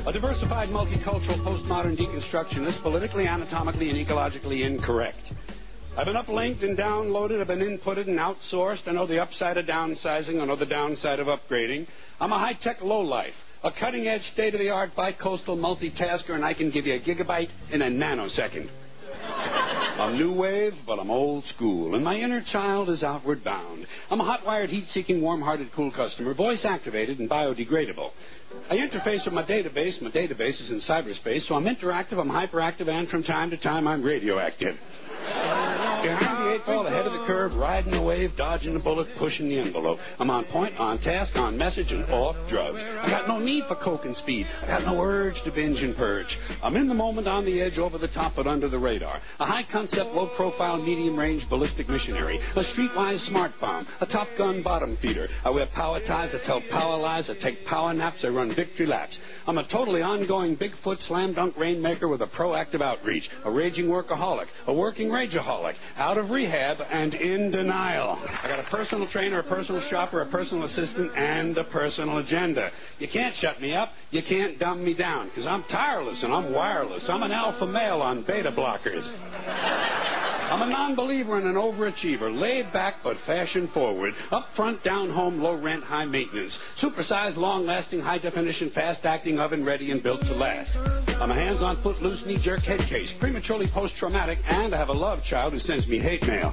A diversified, multicultural, postmodern deconstructionist, politically, anatomically, and ecologically incorrect. I've been uplinked and downloaded, I've been inputted and outsourced. I know the upside of downsizing, I know the downside of upgrading. I'm a high-tech lowlife, a cutting-edge, state-of-the-art, bi-coastal multitasker, and I can give you a gigabyte in a nanosecond. I'm new wave, but I'm old school, and my inner child is outward bound. I'm a hot-wired, heat-seeking, warm-hearted, cool customer, voice-activated and biodegradable. I interface with my database. My database is in cyberspace, so I'm interactive, I'm hyperactive, and from time to time I'm radioactive. Behind the eight ball, ahead of the curve, riding the wave, dodging the bullet, pushing the envelope. I'm on point, on task, on message, and off drugs. I got no need for coke and speed. I got no urge to binge and purge. I'm in the moment, on the edge, over the top, but under the radar. A high-concept, low-profile, medium-range ballistic missionary. A streetwise smart bomb. A Top Gun bottom feeder. I wear power ties. I tell power lies. I take power naps. I run victory laps. I'm a totally ongoing Bigfoot slam-dunk rainmaker with a proactive outreach. A raging workaholic. A working rageaholic. Out of rehab and in denial. I got a personal trainer, a personal shopper, a personal assistant, and a personal agenda. You can't shut me up. You can't dumb me down, because I'm tireless and I'm wireless. I'm an alpha male on beta blockers. I'm a non-believer and an overachiever, laid back but fashion forward, up front, down home, low rent, high maintenance, supersized, long-lasting, high-definition, fast-acting, oven-ready, and built to last. I'm a hands-on, foot-loose, knee-jerk head case, prematurely post-traumatic, and I have a love child who sends me hate mail.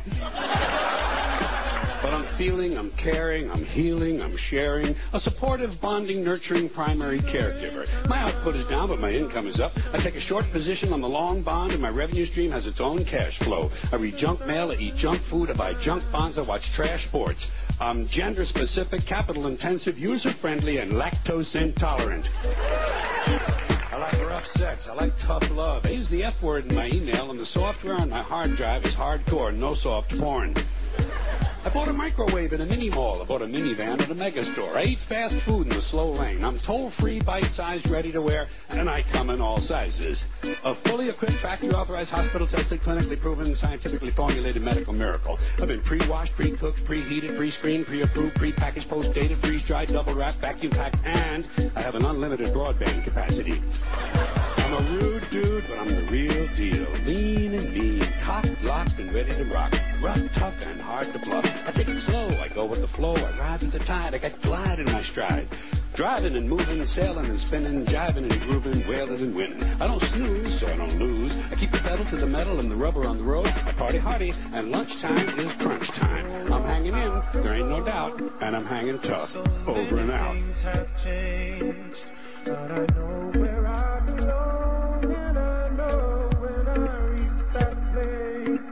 But I'm feeling, I'm caring, I'm healing, I'm sharing, a supportive, bonding, nurturing primary caregiver. My output is down, but my income is up. I take a short position on the long bond, and my revenue stream has its own cash flow. I read junk mail, I eat junk food, I buy junk bonds, I watch trash sports. I'm gender-specific, capital-intensive, user-friendly, and lactose-intolerant. I like rough sex. I like tough love. I use the F word in my email, and the software on my hard drive is hardcore, no soft porn. I bought a microwave in a mini mall. I bought a minivan at a mega store. I eat fast food in the slow lane. I'm toll-free, bite-sized, ready to wear, and I come in all sizes. A fully equipped, factory-authorized, hospital-tested, clinically proven, scientifically formulated medical miracle. I've been pre-washed, pre-cooked, preheated, pre-screened, pre-approved, pre-packaged, post-dated, freeze-dried, double-wrapped, vacuum-packed, and I have an unlimited broadband capacity. I'm a rude dude, but I'm the real deal. Lean and mean, cocked, locked, and ready to rock. Rough, tough, and hard to bluff. I take it slow, I go with the flow, I ride with the tide, I got glide in my stride. Driving and moving, sailing and spinning, jiving and grooving, wailing and winning. I don't snooze, so I don't lose. I keep the pedal to the metal and the rubber on the road. I party hardy, and lunchtime is crunch time. I'm hanging in, there ain't no doubt, and I'm hanging tough. Over and out. Things have changed, but I know where I belong, and I know when I reach that place.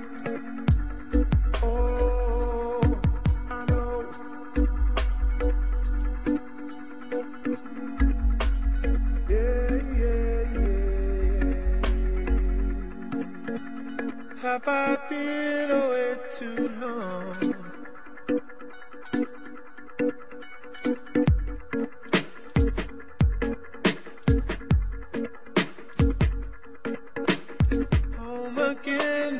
Oh, I know. Yeah. Have I been away too long? Home again.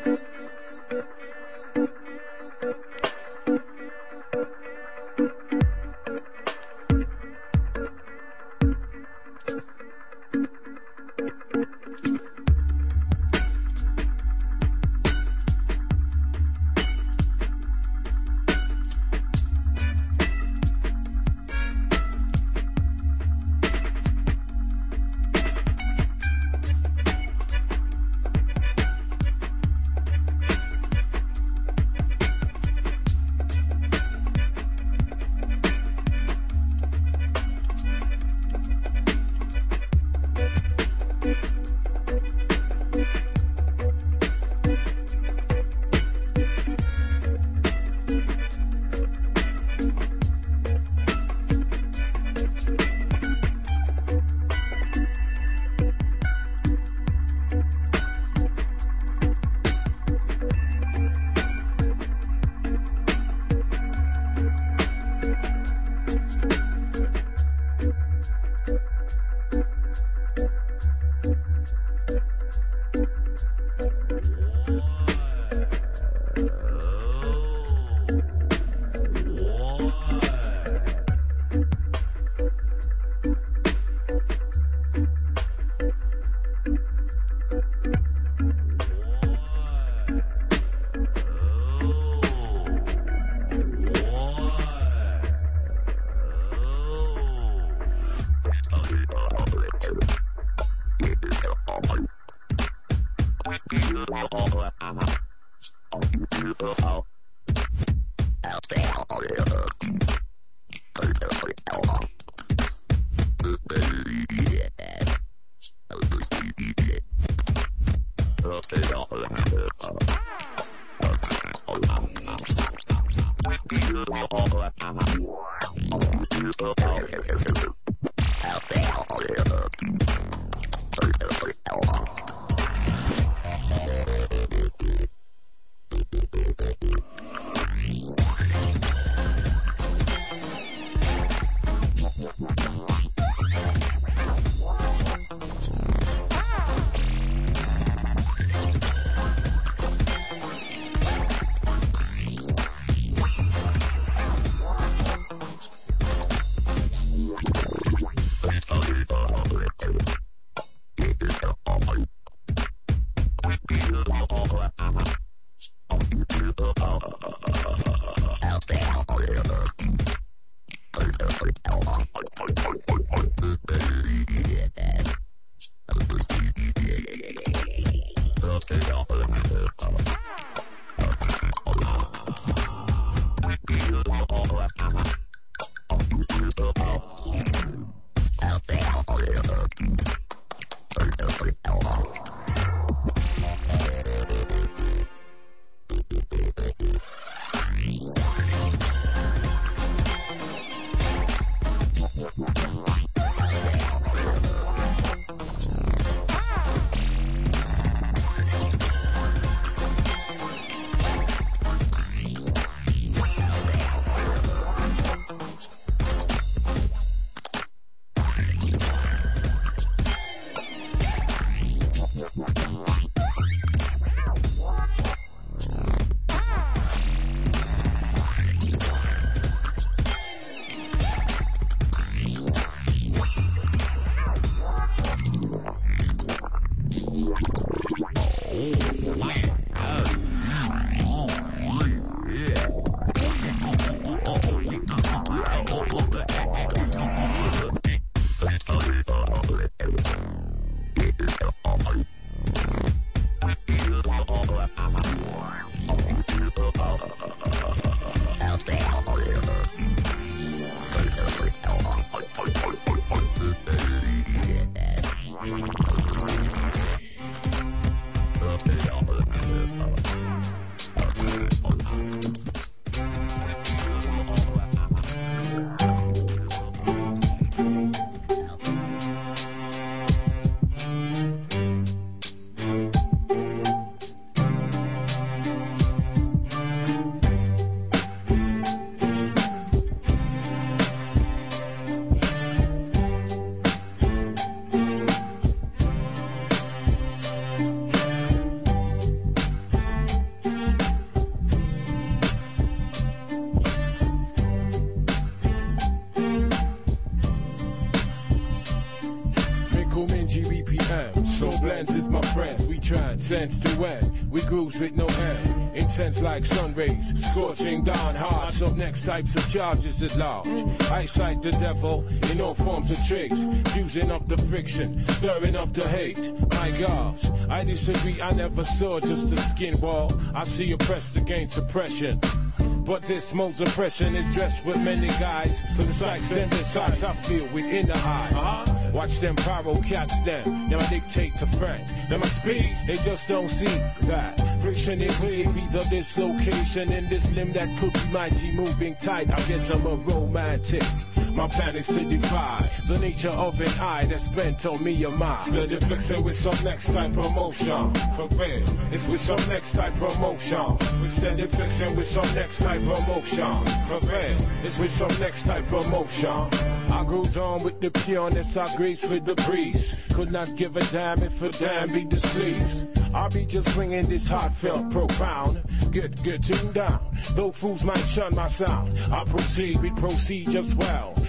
Sense to end, we grooves with no end. Intense like sun rays, scorching down hard. Some next types of charges at large. Eyesight the devil in all forms of tricks, fusing up the friction, stirring up the hate. My gosh, I disagree, I never saw just a skin wall. I see oppressed against oppression. But this mode's oppression is dressed with many guys. To the sights, then the sights I feel within the eye. Watch them pyro cats them. Now I dictate to friends. Now my speed, they just don't see that. Friction in way be the dislocation in this limb that could be mighty moving tight. I guess I'm a romantic. My plan is to defy the nature of an eye that's bent on me or mine. The deflection with some next type of motion. For real, it's with some next type of motion. With the deflection with some next type of motion. For real, it's with some next type of motion. I goes on with the pureness, I grace with the breeze. Could not give a damn if a damn be the sleeves. I'll be just swinging this heartfelt profound. Get tuned down, though fools might shun my sound. I proceed with procedures well.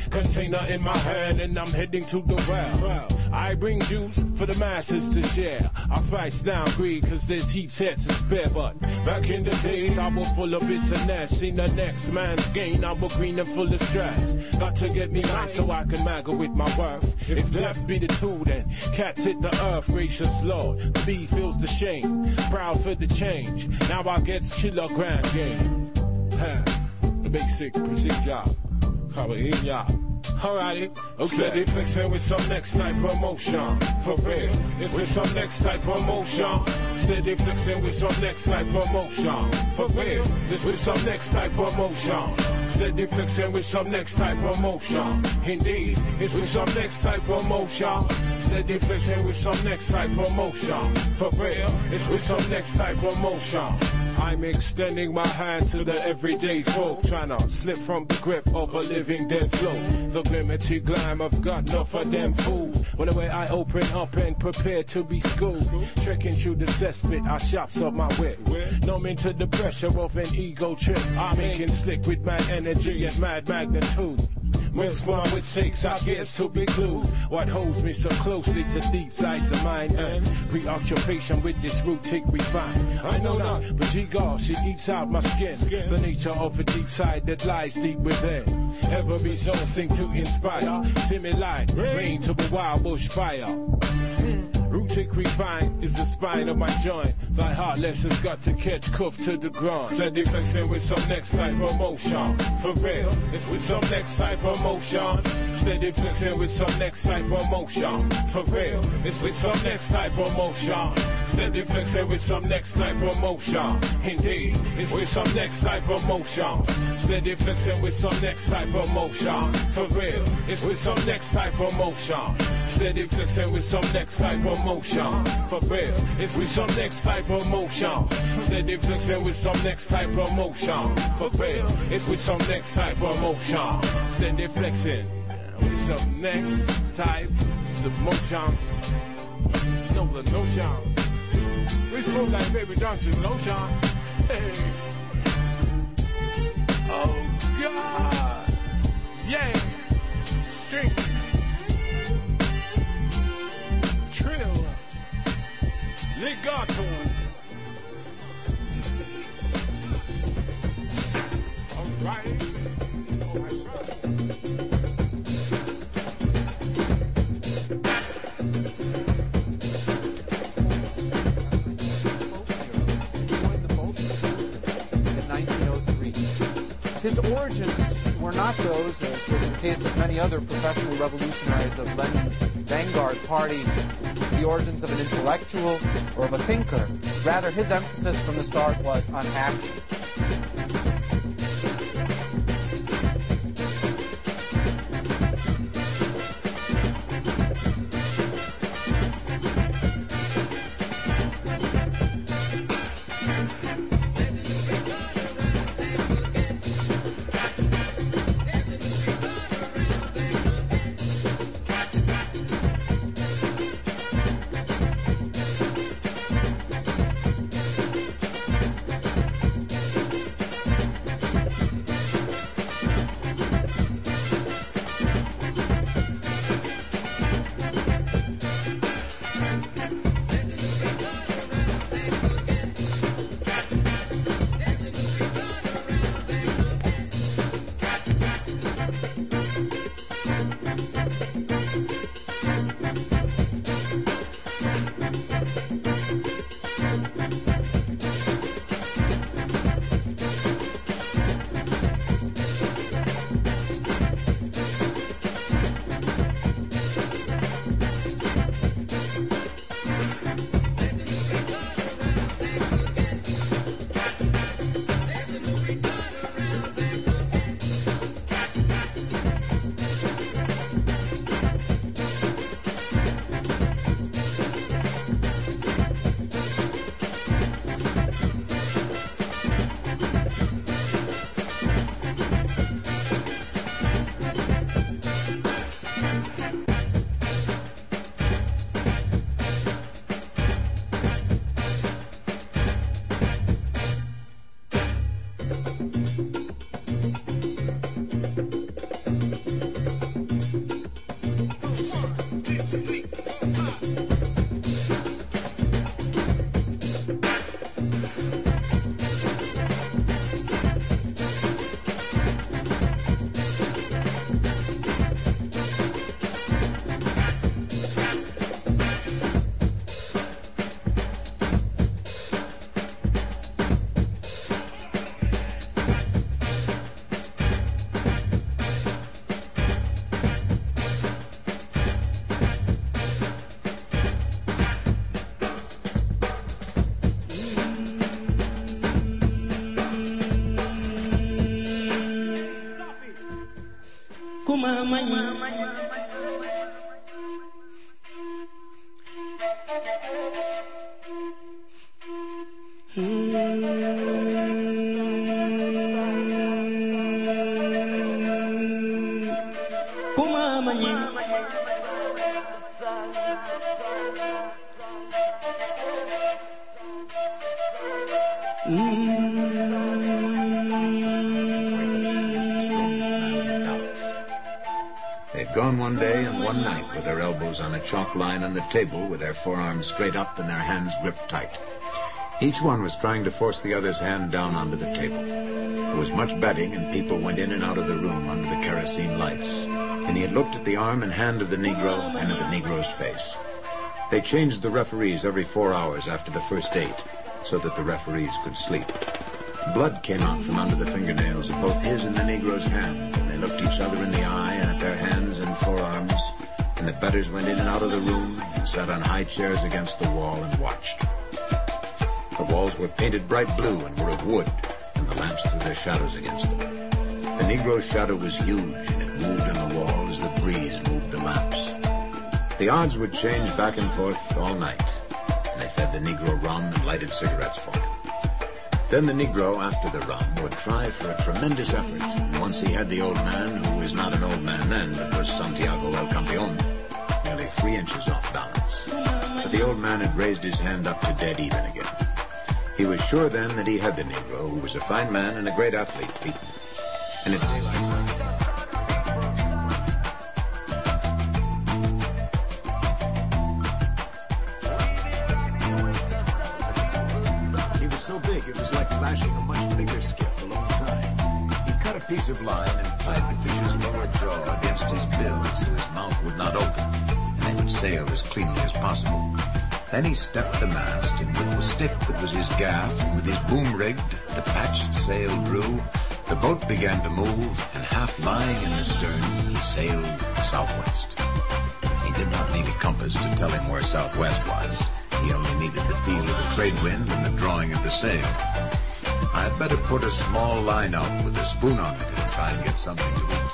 container in my hand, and I'm heading to the well. I bring juice for the masses to share. I fight down greed, cause there's heaps here to spare. But back in the days, I was full of bitterness. Seen the next man's gain, I was green and full of stress. Got to get me right so I can maggle with my worth. If left be the tool, then cats hit the earth. Gracious Lord, the bee feels the shame. Proud for the change. Now I get kilogram game. The basic procedure. Alrighty, okay. Steady flexing with some next type of motion. For real, it's with some next type of motion. Steady flexing with some next type of motion. For real, it's with some next type of motion. Steady flexing with some next type of motion. Indeed, it's with some next type of motion. Steady flexing with some next type of motion. For real, it's with some next type of motion. I'm extending my hand to the everyday folk, trying to slip from the grip of a living dead flow. The limited glam I've got enough of them fools. But the way I open up and prepare to be schooled, trekking through the cesspit, I shops up my wit. Numbing to the pressure of an ego trip. I'm making slick with mad energy and mad magnitude. When spawn with shakes, I guess to be glued. What holds me so closely to deep sides of mine and preoccupation with this root tick refine. I know not, but G-God, she eats out my skin. The nature of a deep side that lies deep within. Every song sing to inspire. Similite, rain to the wild bush fire. Rootic refine is the spine of my joint. Thy heartless has got to catch cuff to the ground. Steady flexing with some next type of motion. For real, it's with some next type of motion. Steady flexing with some next type of motion. For real, it's with some next type of motion. Steady flexing with some next type of motion. Indeed, it's with some next type of motion. Steady flexing with some next type of motion. For real, it's with some next type of motion. Steady flexing with some next type of motion. For real, it's with some next type of motion. Steady flexing with some next type of motion. For real, it's with some next type of motion. Steady flexing with some next type of motion. Know the notion. We smoke like Baby Johnson lotion. Hey. Oh God. Yeah. String. Trill. Legato. All right. His origins were not those, as was the case of many other professional revolutionaries of Lenin's vanguard party, the origins of an intellectual or of a thinker. Rather, his emphasis from the start was on action. They'd gone one day and one night with their elbows on a chalk line on the table with their forearms straight up and their hands gripped tight. Each one was trying to force the other's hand down onto the table. There was much betting, and people went in and out of the room under the kerosene lights. And he had looked at the arm and hand of the Negro and at the Negro's face. They changed the referees every 4 hours after the first 8, so that the referees could sleep. Blood came out from under the fingernails of both his and the Negro's hands, and they looked each other in the eye and at their hands and forearms, and the bettors went in and out of the room and sat on high chairs against the wall and watched. The walls were painted bright blue and were of wood, and the lamps threw their shadows against them. The Negro's shadow was huge, and it moved on the wall as the breeze moved the lamps. The odds would change back and forth all night, and they fed the Negro rum and lighted cigarettes for him. Then the Negro, after the rum, would try for a tremendous effort, and once he had the old man, who was not an old man then, but was Santiago El Campeon, nearly 3 inches off balance. But the old man had raised his hand up to dead even again. He was sure then that he had the Negro, who was a fine man and a great athlete, beaten. And a day like that, he was so big it was like lashing a much bigger skiff alongside. He cut a piece of line and tied the fish's lower jaw against his bill so his mouth would not open, and they would sail as cleanly as possible. Then he stepped the mast, and with the stick that was his gaff, and with his boom rigged, the patched sail drew. The boat began to move, and half lying in the stern, he sailed southwest. He did not need a compass to tell him where southwest was. He only needed the feel of the trade wind and the drawing of the sail. I'd better put a small line out with a spoon on it and try and get something to eat.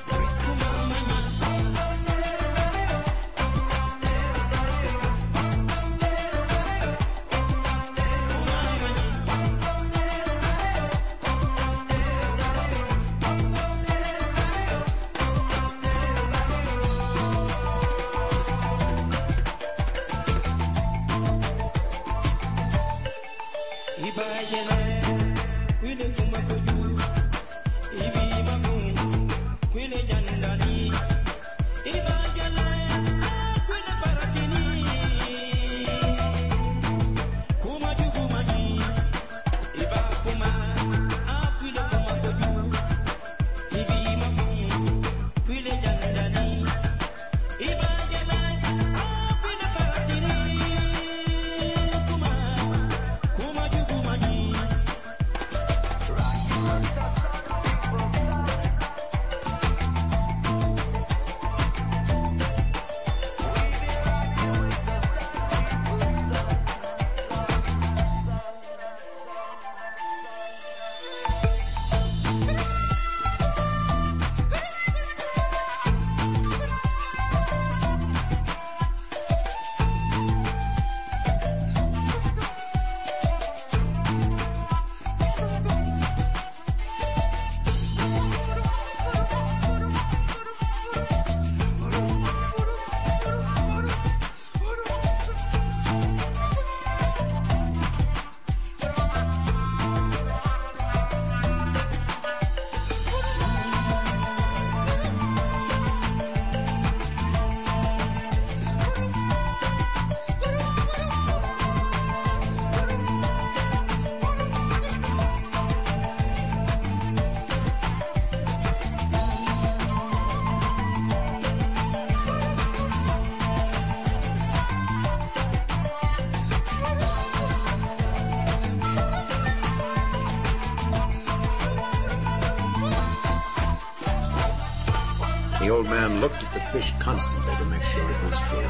The old man looked at the fish constantly to make sure it was true.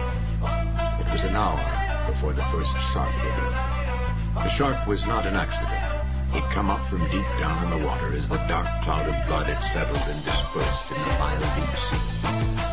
It was an hour before the first shark hit him. The shark was not an accident. He'd come up from deep down in the water as the dark cloud of blood had settled and dispersed in the mile deep sea.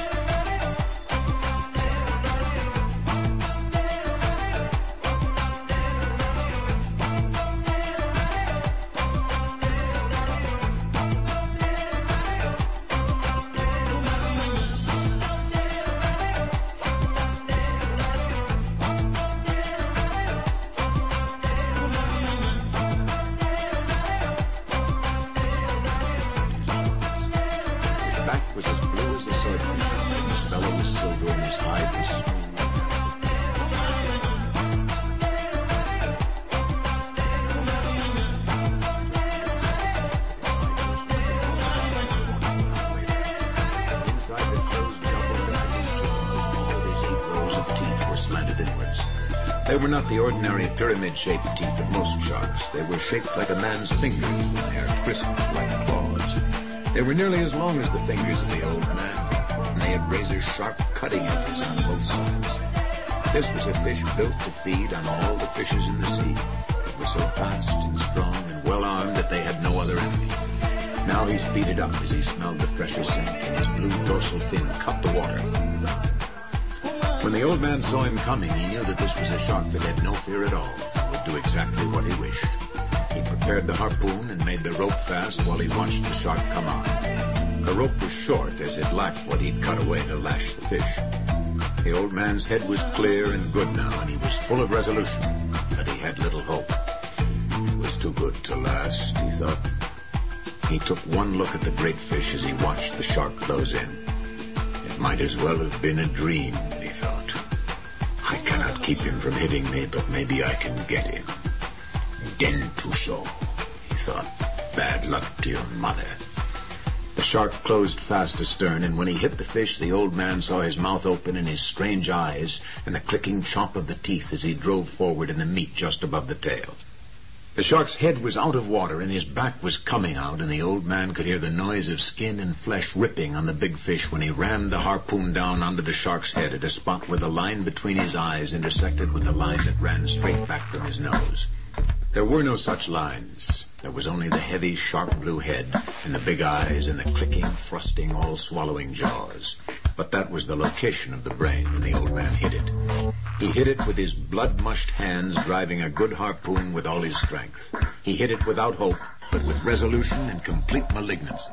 They were not the ordinary pyramid-shaped teeth of most sharks. They were shaped like a man's fingers with their crisp like claws. They were nearly as long as the fingers of the old man, and they had razor-sharp cutting edges on both sides. This was a fish built to feed on all the fishes in the sea. It was so fast and strong and well-armed that they had no other enemy. Now he speeded up as he smelled the fresher scent, and his blue dorsal fin cut the water. When the old man saw him coming, he knew that this was a shark that had no fear at all and would do exactly what he wished. He prepared the harpoon and made the rope fast while he watched the shark come on. The rope was short, as it lacked what he'd cut away to lash the fish. The old man's head was clear and good now, and he was full of resolution, but he had little hope. It was too good to last, he thought. He took one look at the great fish as he watched the shark close in. It might as well have been a dream, he thought. I cannot keep him from hitting me, but maybe I can get him. Dentuso, he thought. Bad luck to your mother. The shark closed fast astern, and when he hit the fish, the old man saw his mouth open and his strange eyes and the clicking chomp of the teeth as he drove forward in the meat just above the tail. The shark's head was out of water and his back was coming out, and the old man could hear the noise of skin and flesh ripping on the big fish when he rammed the harpoon down onto the shark's head at a spot where the line between his eyes intersected with the line that ran straight back from his nose. There were no such lines. There was only the heavy, sharp blue head and the big eyes and the clicking, thrusting, all-swallowing jaws. But that was the location of the brain, and the old man hit it. He hit it with his blood-mushed hands, driving a good harpoon with all his strength. He hit it without hope, but with resolution and complete malignancy.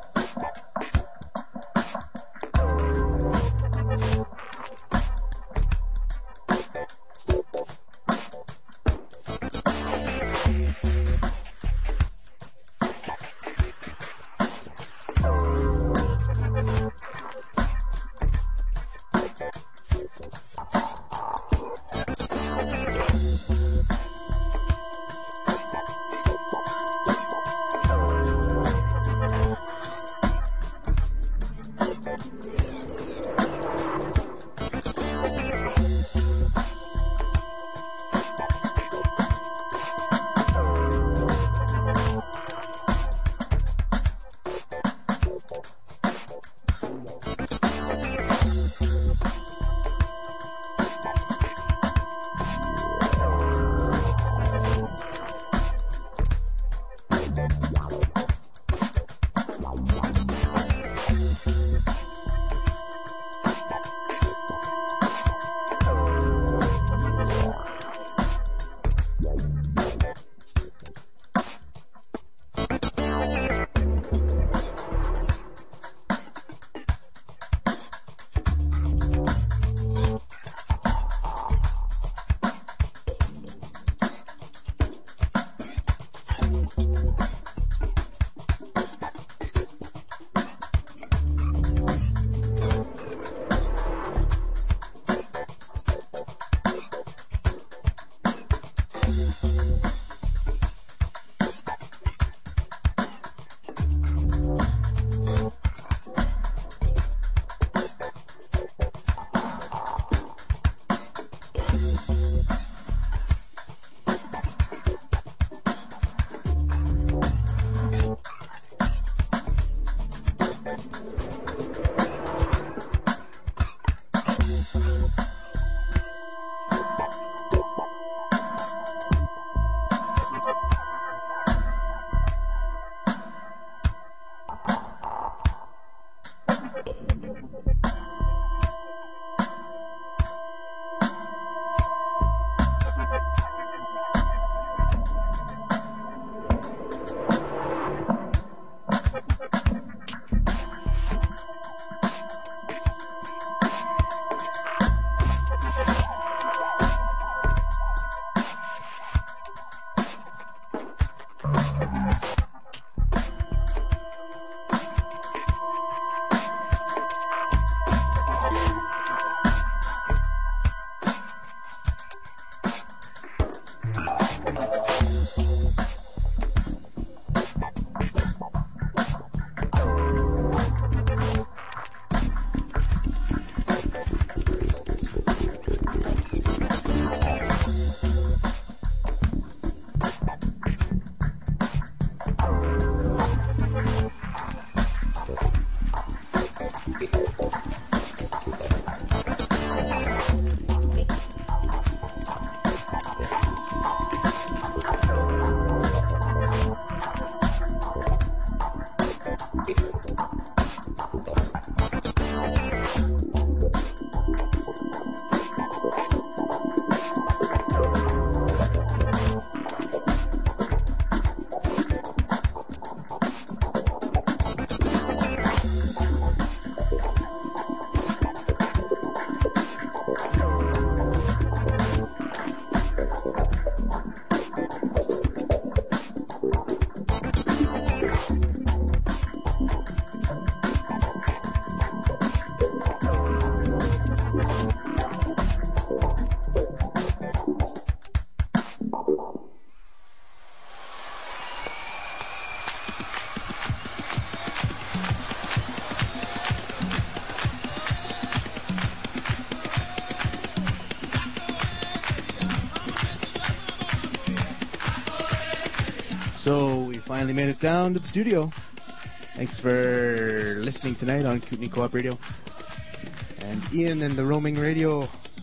So we finally made it down to the studio. Thanks for listening tonight on Kootenai Co-op Radio. And Ian and the roaming radio.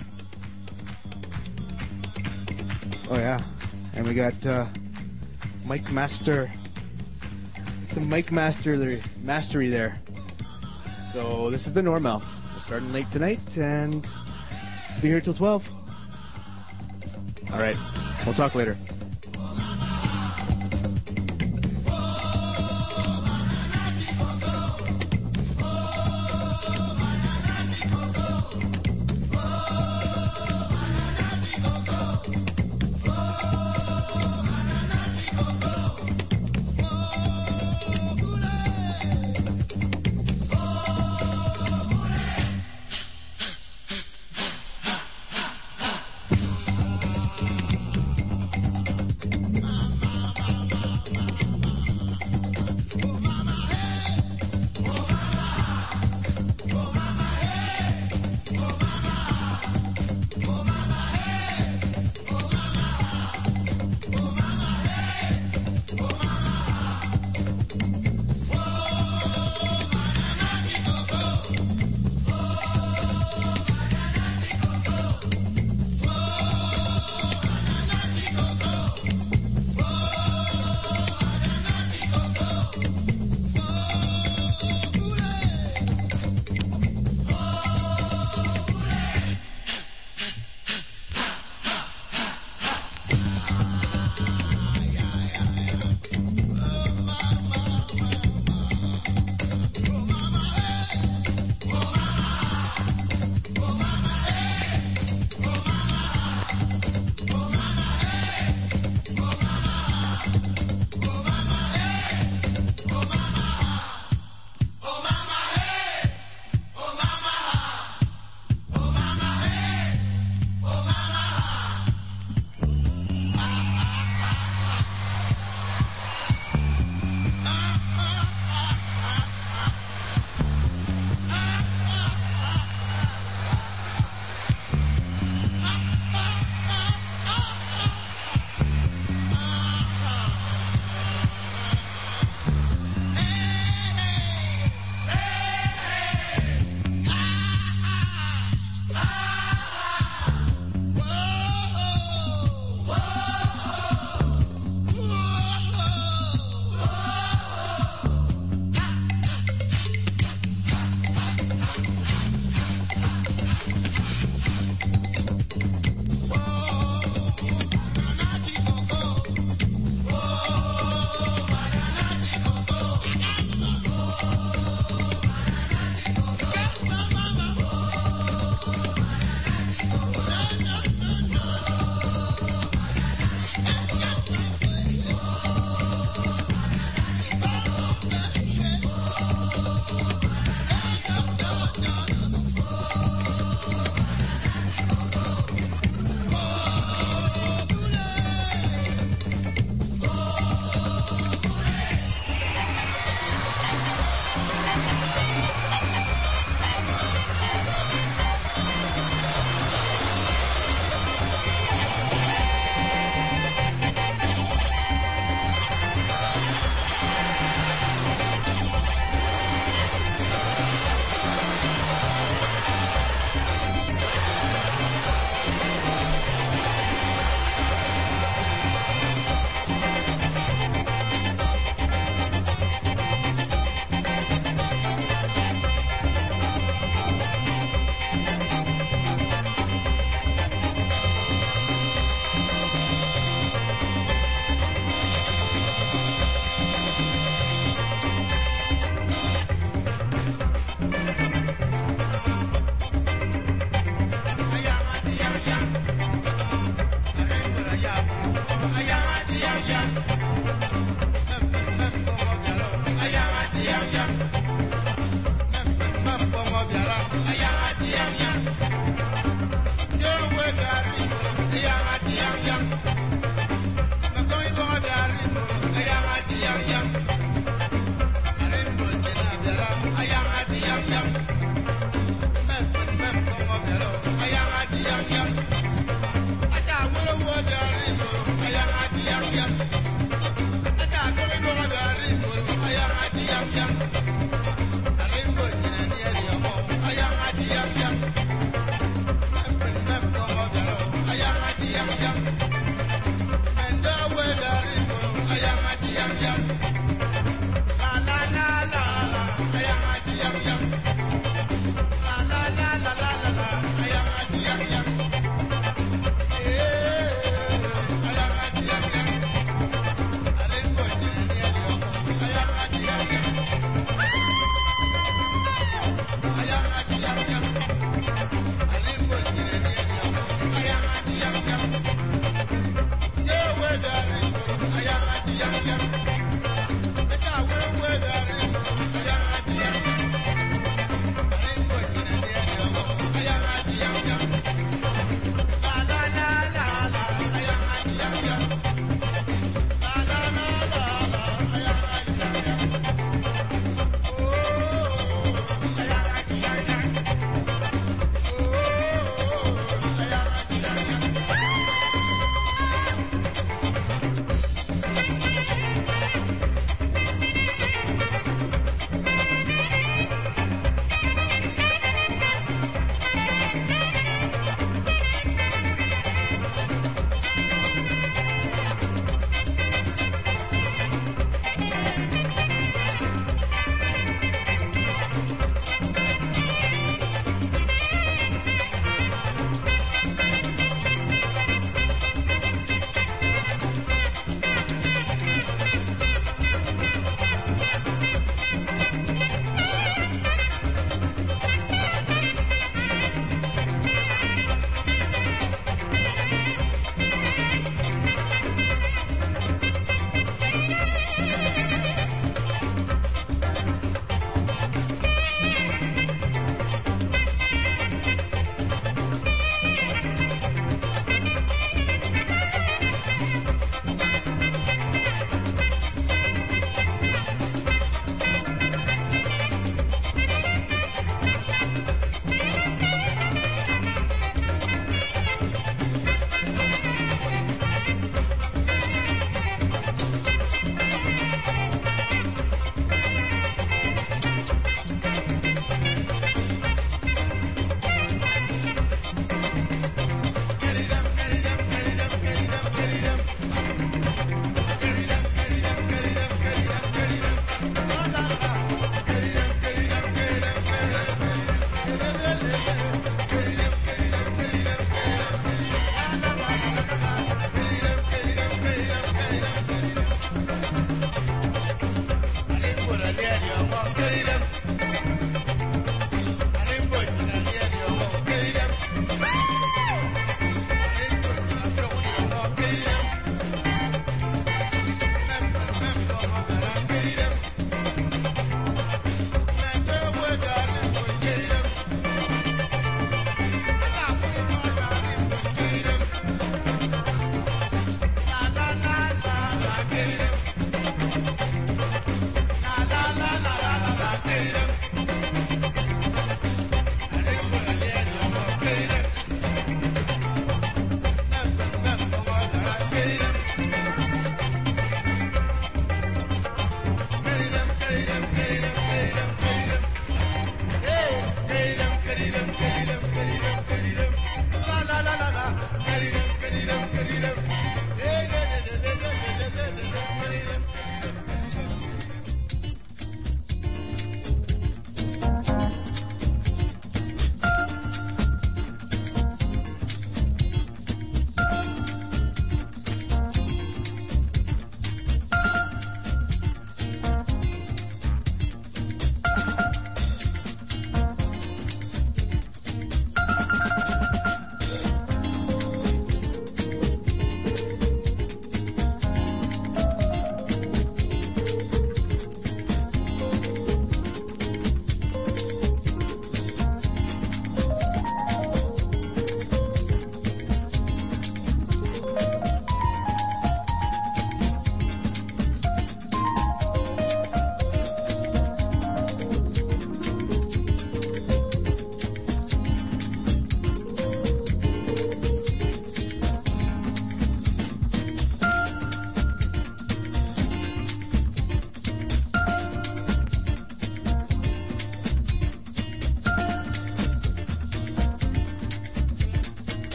Oh yeah. And we got Mike Master. Some Mike Mastery there. So this is the Normal. We're starting late tonight and be here till 12. Alright. We'll talk later.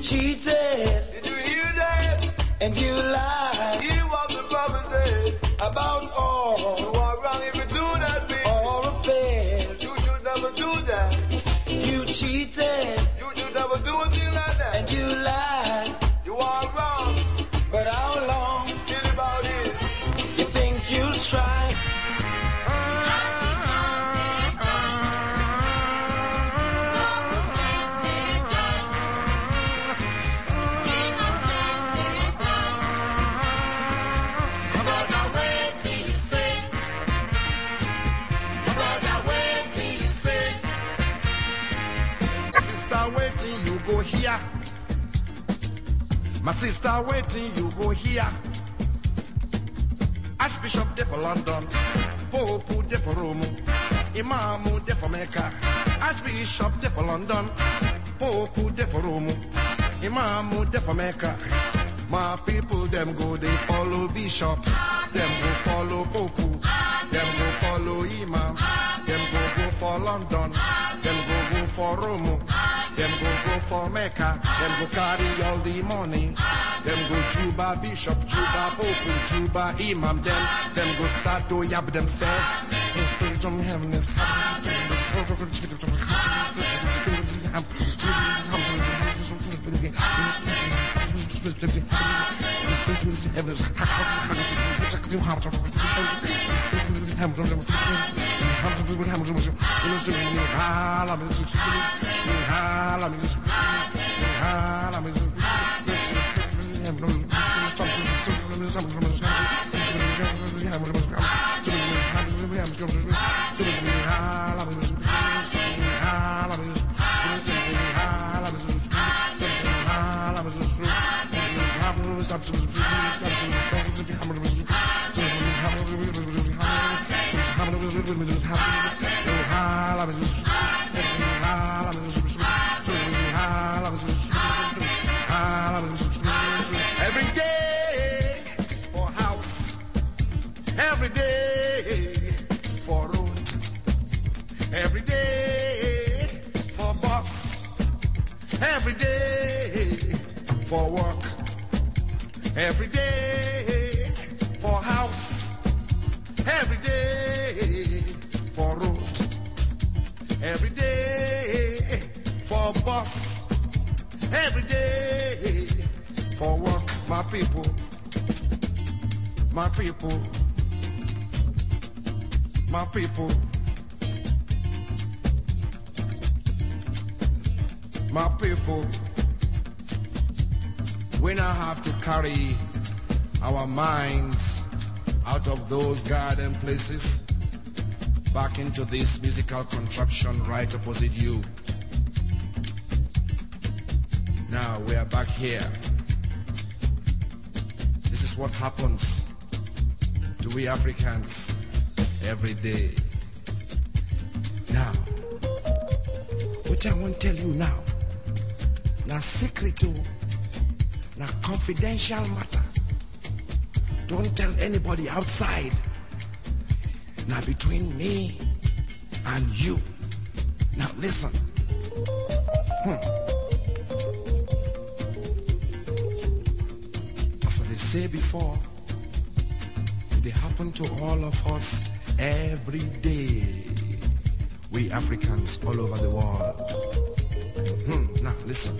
cheated. Did you hear that? And you lied. Hear what the prophet said. About all. You are wrong if you do that, baby. Or affair. You should never do that. You cheated. You should never do a thing like that. And you lied. You are wrong. But how long? Think about it. You think you'll strike? Go here. My sister waiting, you go here. Archbishop de for London, Pope de for Rome, Imam de for Mecca. Archbishop de for London, Pope de for Rome, Imam de for Mecca. My people them go, they follow Bishop, them go follow Pope, them go follow Imam, them go for London, them go for Rome. Them go for Mecca, them go carry all the money. Them go Juba Bishop, Juba Pope, Juba Imam. Them go start to yab themselves. In spirit from heaven is every day for house, every day for road, every day for bus, every day for work, every day for house, every day for road, every day for bus, every day for work. My people, my people, my people, my people. We now have to carry our minds out of those garden places back into this musical contraption right opposite you. Now we are back here. This is what happens to we Africans every day. Now, what I want to tell you now, na secret, na confidential matter. Don't tell anybody outside. Now between me and you. Now listen. As I say before, they happen to all of us every day. We Africans all over the world. Now listen.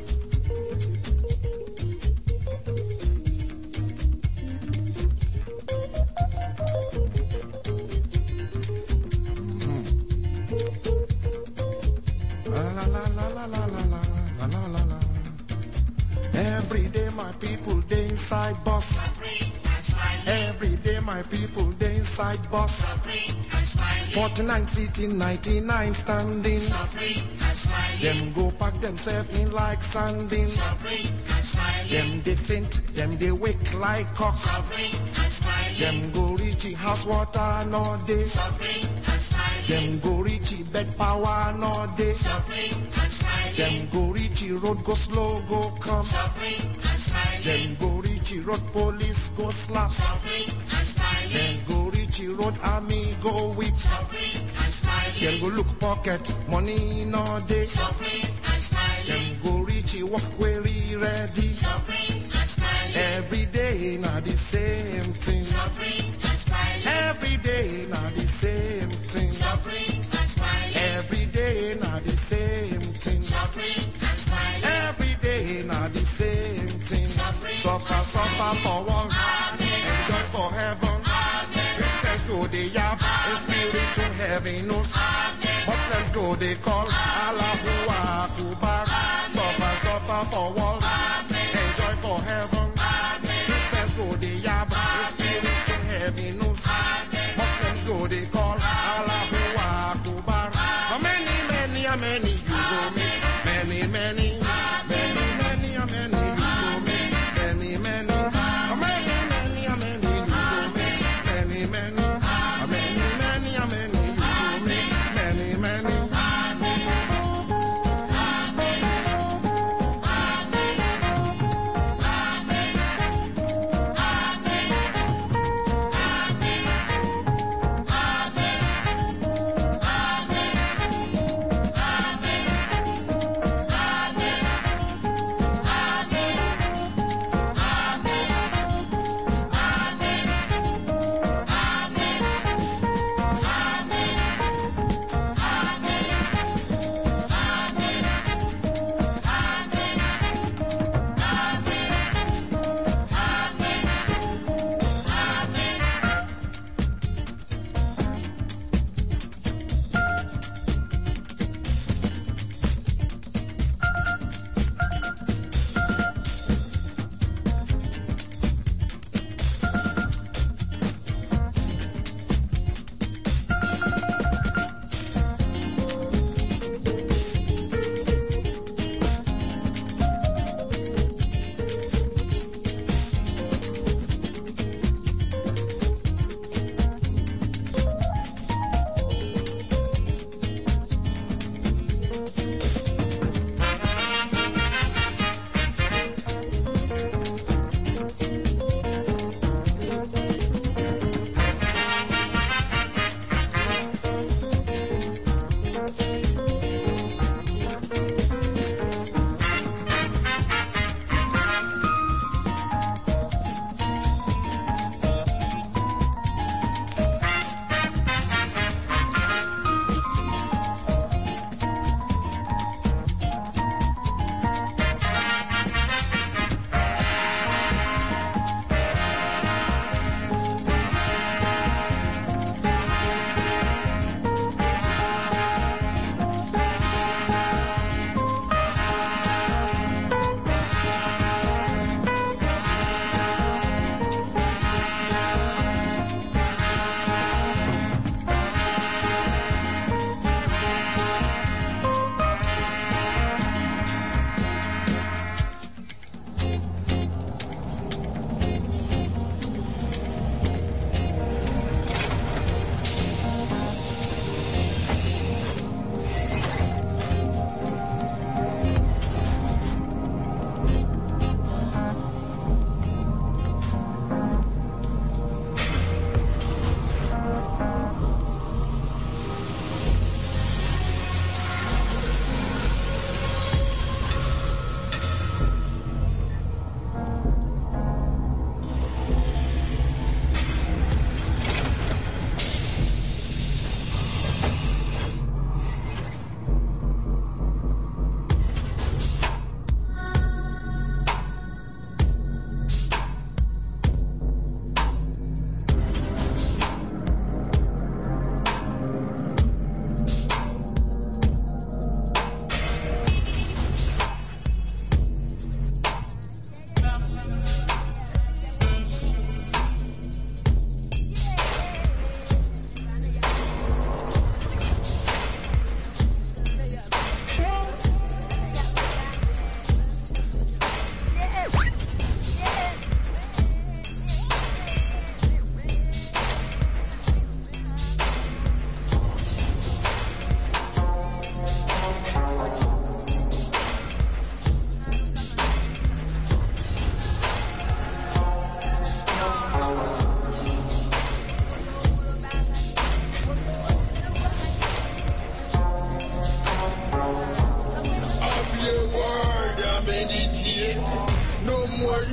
Every day my people they inside bus. Every day my people they inside bus. 49 sitting, 99 standing. Them go pack themselves in like sanding. Them they faint, them they wake like cock. Them go reach house water no day. Them go reach bed power no day. Them go reach road go slow go come. Them go reach road police go slap. Them go reach road army go whip. Them go look pocket money no day. Them go reach she walk very ready. Suffering and smiling. Every day now the same thing. Suffering and smiling. Every day now the same thing. Suffering and smiling. Every day now the same thing. Suffering and smiling. Every day now the same thing. Suffering Suffer, suffer for one. Enjoy for heaven. Christians go they yap. Spiritual heaviness. Muslims go they call. Allahu Akbar. Suffer, suffer for one. Enjoy for heaven. Christians go they yap. Spiritual heaviness. Muslims go they call. Allahu Akbar. How many, many, how many you go meet? Many, many, many, many, how many you go meet? Many, many, how many, many, how many you go meet? Many, many, how many, many, how many you go meet? Many, many.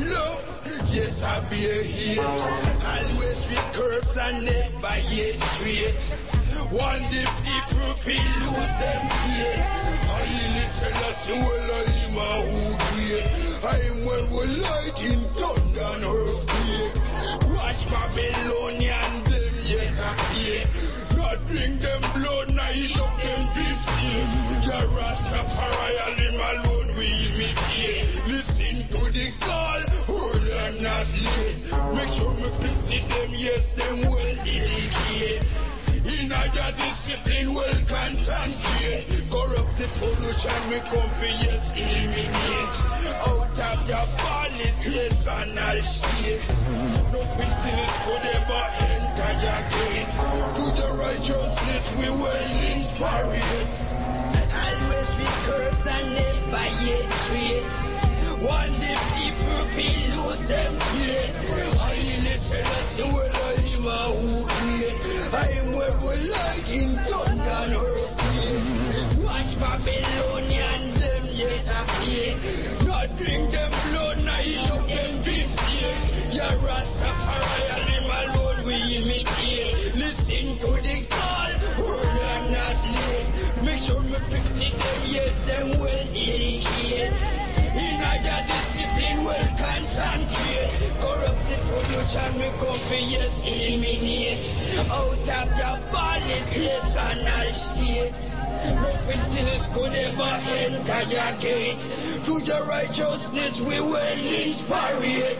love. Yes, I be a hate. Always with curves and never yet straight. One day people feel lose them faith. I listen as well I am a who great. I am when we light in thunder and earthquake. Watch Babylonian them, yes I fear. Not drink them blood, now eat up them biscuit. Your Rastafari and him alone we imitate. Listen to the call, hold and not late. Make sure me pick them, yes, them well educated. In our discipline, well concentrate. Corrupted pollution, me come for yes, eliminate. Out of your politics and all shit. Nothing things could ever enter your gate. To the righteousness, we will inspire. Always with curves and never yet straight. One day people feel lose them faith. I listen as well I am a who create. I am where we light in thunder and earthquake. Watch Babylonian them, yes I fear. Not drink them blood, now eat up them biscuit. Your Rastafari and him alone we imitate. Listen to the call, hold and not late. Make sure me pick them, yes, them well educated. In our discipline, well concentrate. Corrupted pollution, we come for yes, eliminate. Out of the politics and all state. Nothing things could ever enter your gate. To the righteousness, we will inspire.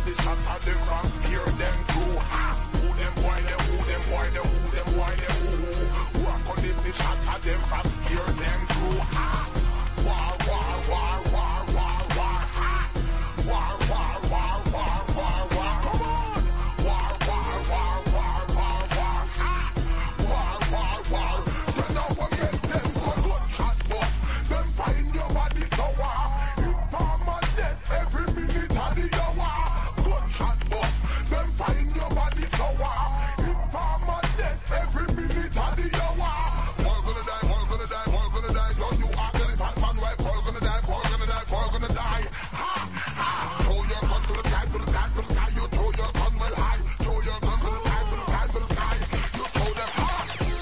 the shot of them from hear them too. Who them boy them, who them boy them, who them boy them, who I call it the shot of them from hear them too. War, war, war, war, war, war, war, war, war, war, war, war, come on. War, war, war, war, war, war, war, war, war. Send over get them for gunshot bust. Them find your body tower. Informer dead every minute of the hour. Gunshot bust. Them find your body tower. Informer dead every minute of the hour. Paul gonna die, Paul gonna die, Paul gonna die. Don't you are gonna fat man right? Paul gonna die, Paul gonna die, Paul gonna die. Ha ha. Throw your gun to the sky, to the sky, to the sky. You throw your gun well high. Throw your gun to the sky, to the sky, to the sky. You throw them high.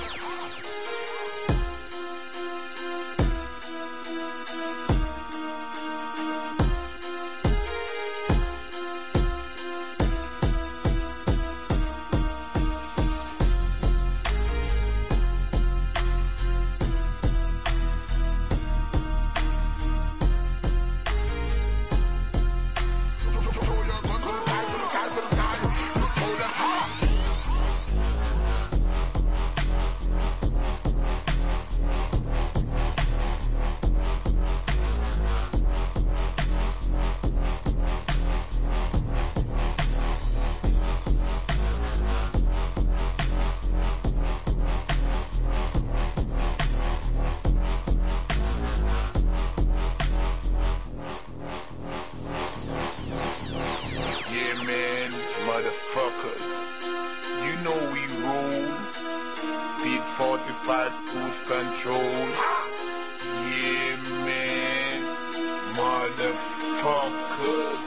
Motherfuckers, you know we rule. Big 45 cruise control. Yeah, man, motherfuckers.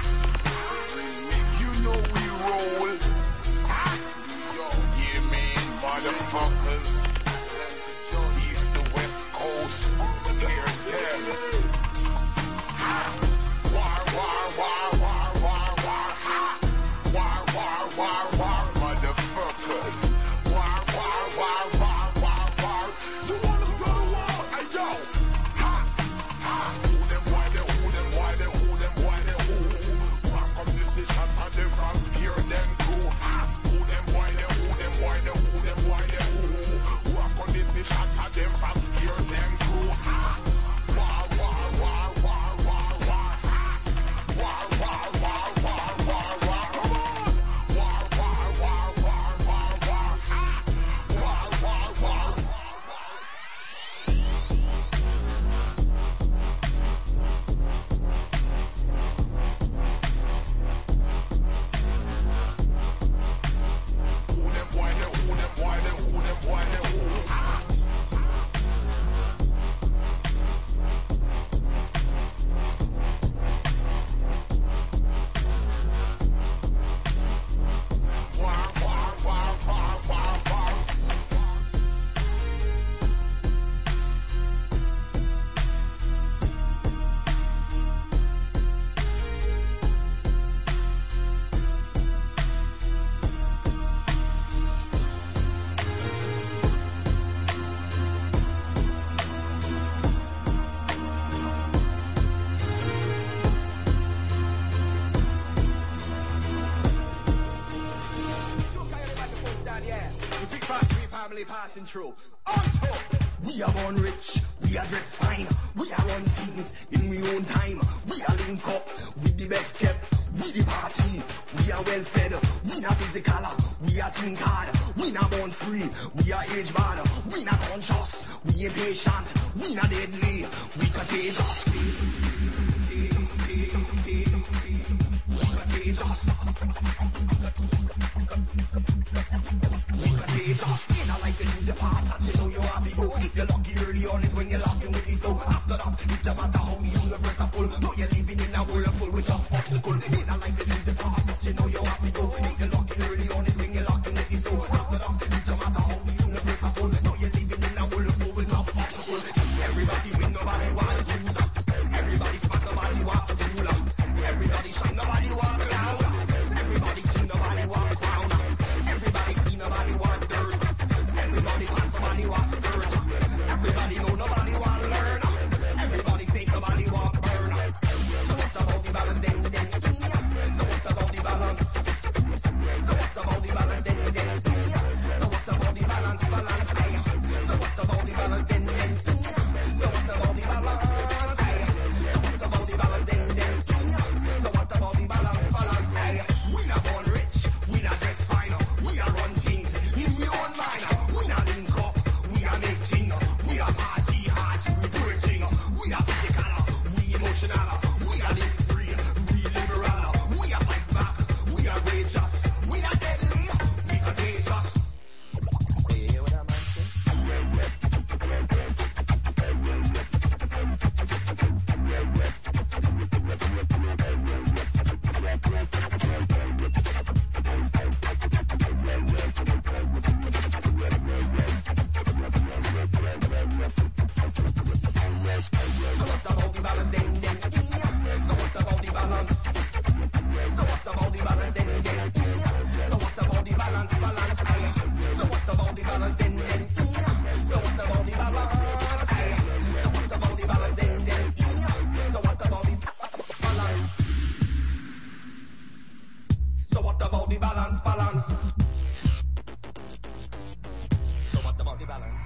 You know we roll. Yeah, man, motherfuckers. East to West Coast, clear and tell. War, war, war, war, war, war. War, war, war, war, motherfuckers. War, war, war, war, war, war. You wanna go to war? Hey, yo. Ha, ha. Who them, why them, who them, why them, who them, why them, who? Why come this is shots of them from hear them too? Ha. Who them, why them, who them, why them, who them, why them, who? Why come this is shots of them from hear them too? Ha. War, war, war, war, war, war. War, war, war, war, war, war. Come on. War, war, war, war, war, war. War, war, war. Who them boy them, who them boy them, who them boy them, who? War, war, war, war, war, war. Family passing through. On top, we are born rich, we are dressed fine, we are run things in we own time. We are link up with the best kept, we the party. We are well fed, we not physical, we are think hard, we not born free, we are age bad, we not conscious, we impatient, we not deadly, we contagious. In a life, this is the part that you know you have to go. If you're lucky early on is when you're locking with the flow. After that, it don't matter how the universe are full. No, you're living in a world full with obstacle. In a life, this is the part that you know you have to go. If you're lucky early on is when you're locking with the flow. After that, it don't matter how the universe are full. No, you're living in a world full with obstacle. Everybody win, nobody want to lose. Everybody smart, nobody want to fool. Everybody shine, nobody want clown. Everybody clean, nobody want crown. Everybody clean, nobody want dirt. Everybody pass, nobody want skirt. Everybody know, nobody want learn. Everybody say, nobody want burn. So what about the balance then? So what about the the balance then, yeah. So what about the balance? Hey. So what about the balance then, yeah. So what about the balance? So what about the balance, balance? So what about the balance?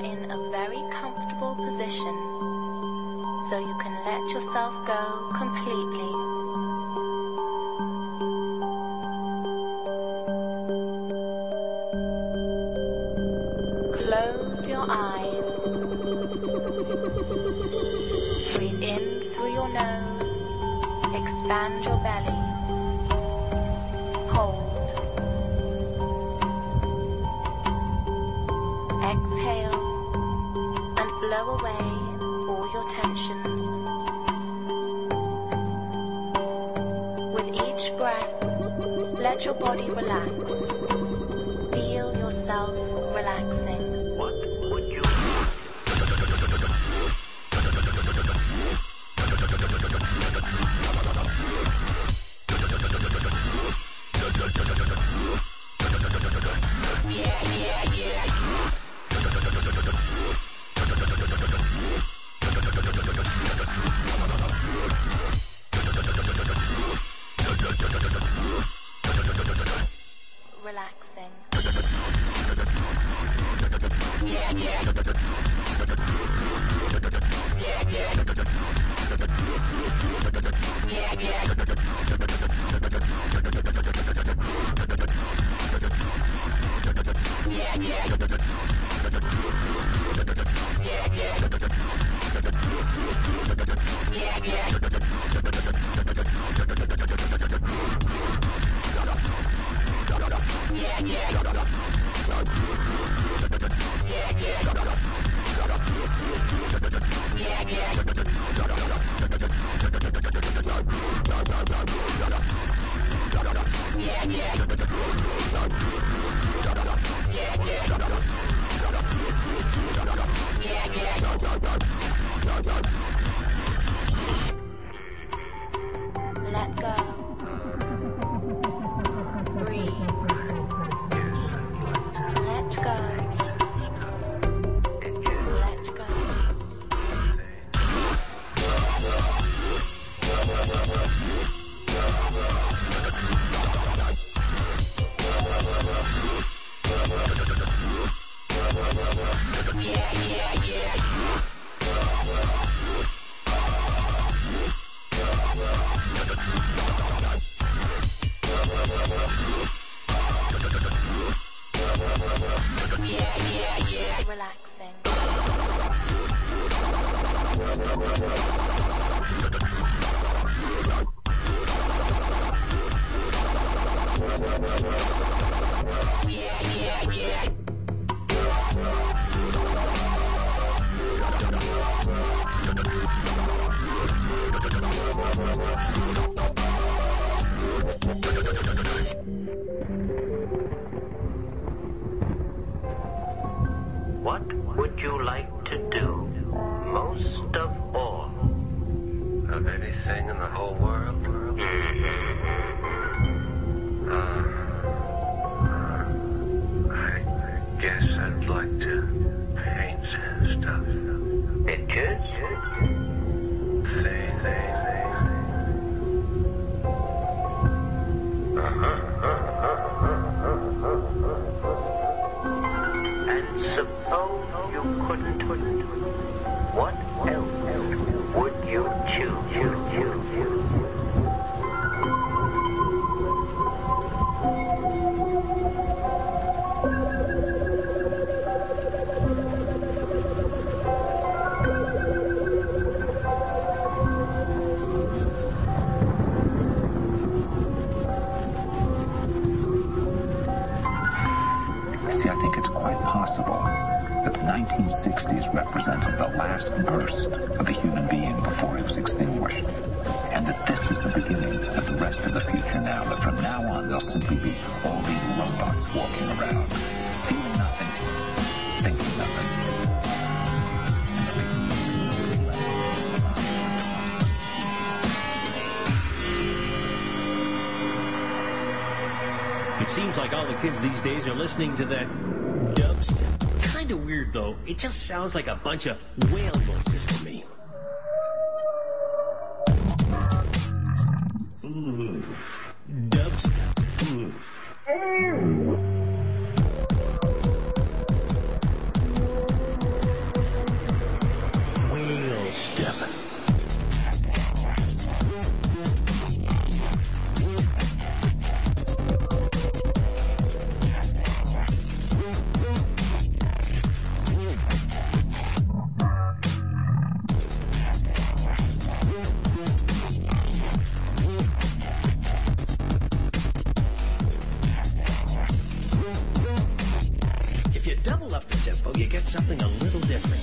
in a very comfortable position, so you can let yourself go completely. Close your eyes. Breathe in through your nose. Expand your belly. Hold. Exhale and blow away all your tensions. With each breath, let your body relax. Feel yourself relaxing. What would you Relaxing. Let go. Breathe. Let go. Let go. Relaxing. What would you like to do most of all? Of anything in the whole world? I guess I'd like to paint stuff. Pictures? Things. And suppose you couldn't. What else would you choose? See, I think it's quite possible that the 1960s represented the last burst of the human being before he was extinguished. And that this is the beginning of the rest of the future now. That from now on, there'll simply be all these robots walking around, feeling nothing, thinking nothing. It seems like all the kids these days are listening to that dubstep. Kind of weird, though. It just sounds like a bunch of whale noises to me. Ooh, dubstep. Ooh. something a little different.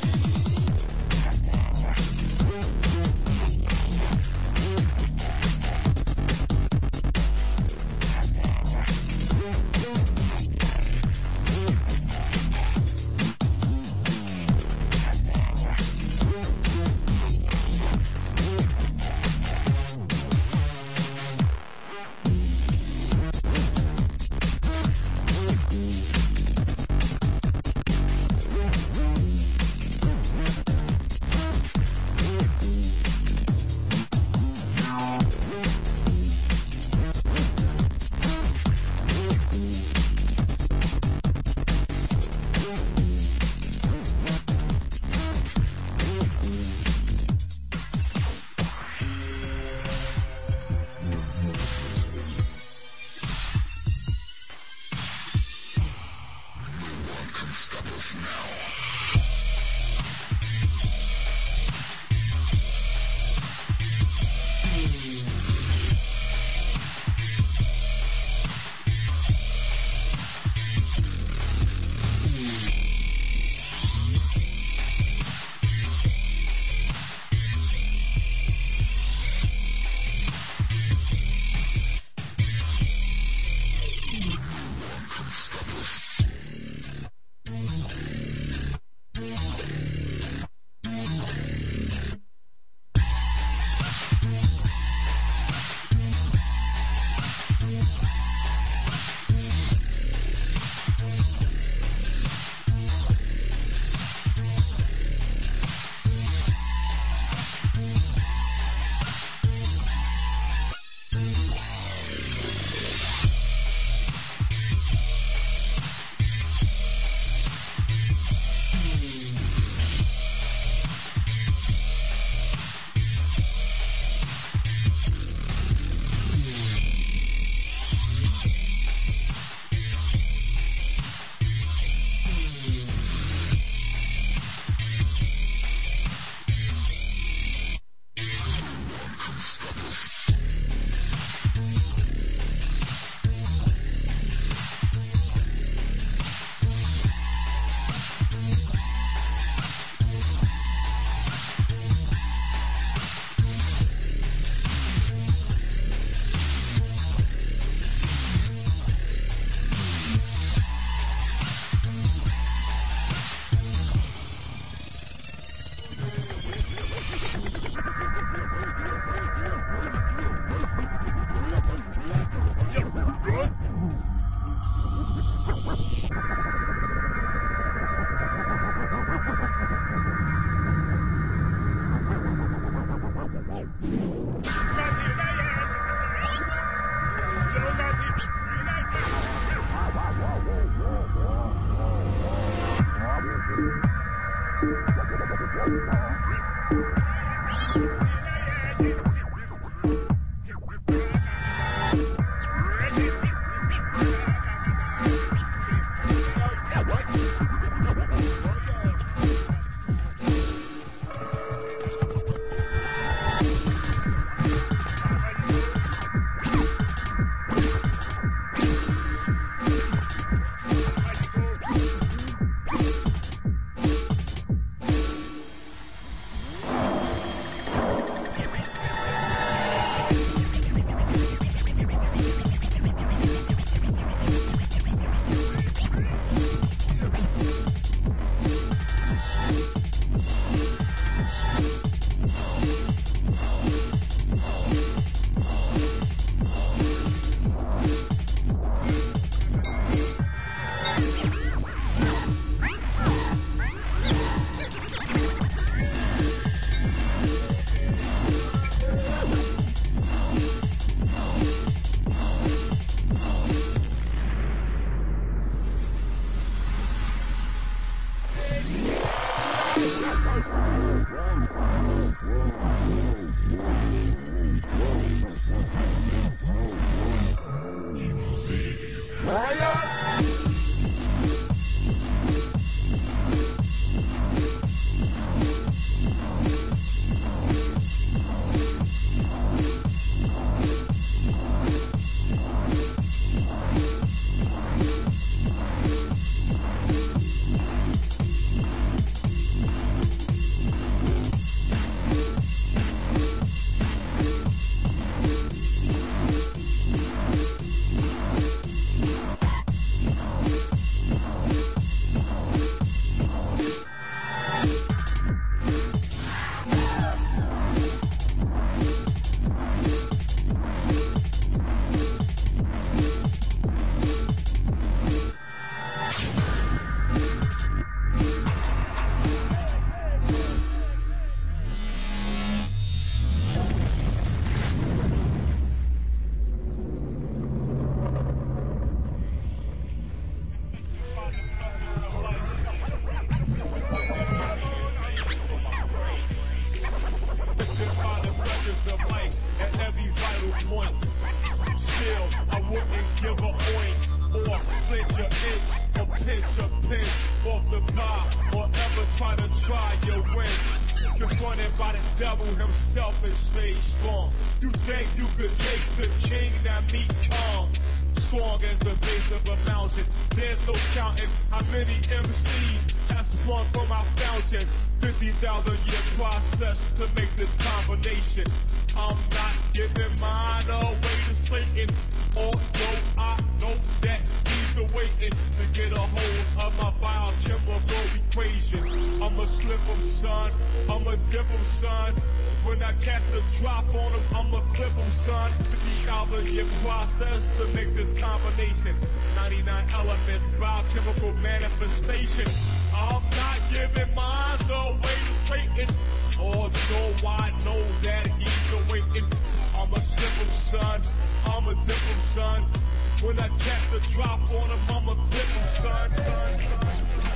final point. Still, I wouldn't give a oink or flinch an inch or pinch a pinch off the pie or ever try your wins. Confronted by the devil himself and stay strong. You think you could take the king, that meat calm. Strong as the base of a mountain. There's no counting how many MCs have sprung from our fountain. 50,000 year process to make this combination. I'm not giving mine away to Satan, although I know that he's awaiting to get a hold of my biochemical equation. I'ma slip him, son. I'ma dip him, son. When I cast the drop on him, I'ma flip him, son. 50,000 year process to make this combination. 99 elements, biochemical manifestation. I'm not giving mine away to Satan, although I know that he's awaiting. I'ma slip him, son. I'ma dip him, son. When I cast the drop on him, I'ma flip him, son.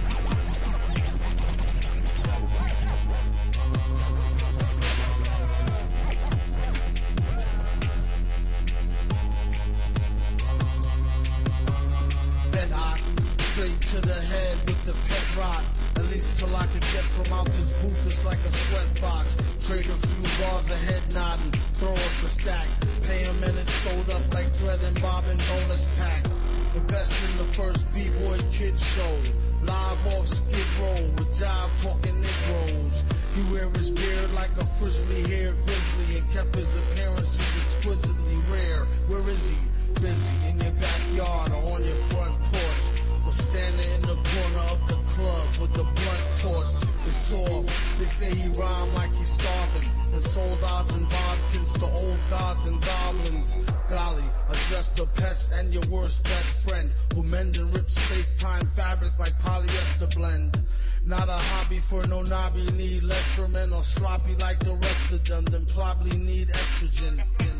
Straight to the head with the pet rock. At least till I can get from out this booth, it's like a sweat box. Trade a few bars of head nodding, throw us a stack. Pay 'em and it's sold up like thread and bobbin bonus pack. Invest in the first B-boy kid show. Live off Skid Row with jive talking Negroes. He wear his beard like a frizzly haired grizzly and kept his appearances exquisitely rare. Where is he? Busy in your backyard or on your front porch, or standing in the corner of the club with the blunt torch. It's off. They say he rhymed like he's starving and sold odds and vodkins to old gods and goblins. Golly, just a pest and your worst best friend who mend and rip space-time fabric like polyester blend. Not a hobby for no knobby, need less for men or sloppy like the rest of them, then probably need estrogen.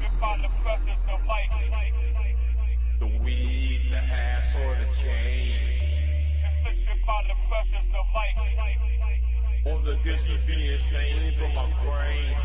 The weed, the ass, or the chain. Inflicted by the pressures of life, or the dizzy being stained from my brain.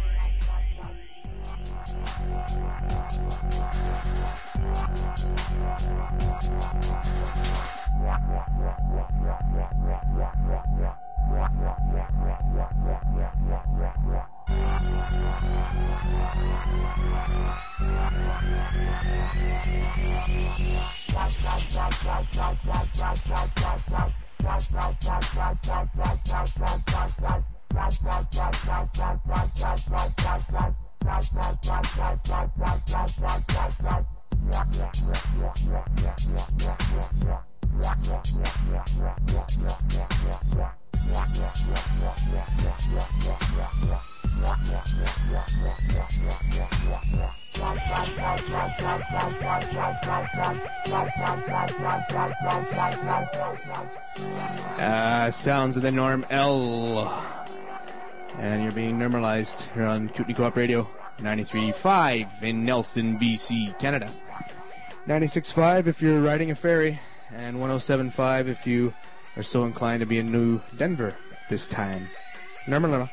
Sounds of the Norm L. And you're being normalized here on Kootenai Co-op Radio, 93.5 in Nelson, BC, Canada. 96.5 if you're riding a ferry, and 107.5 if you are so inclined to be in New Denver this time. Normal.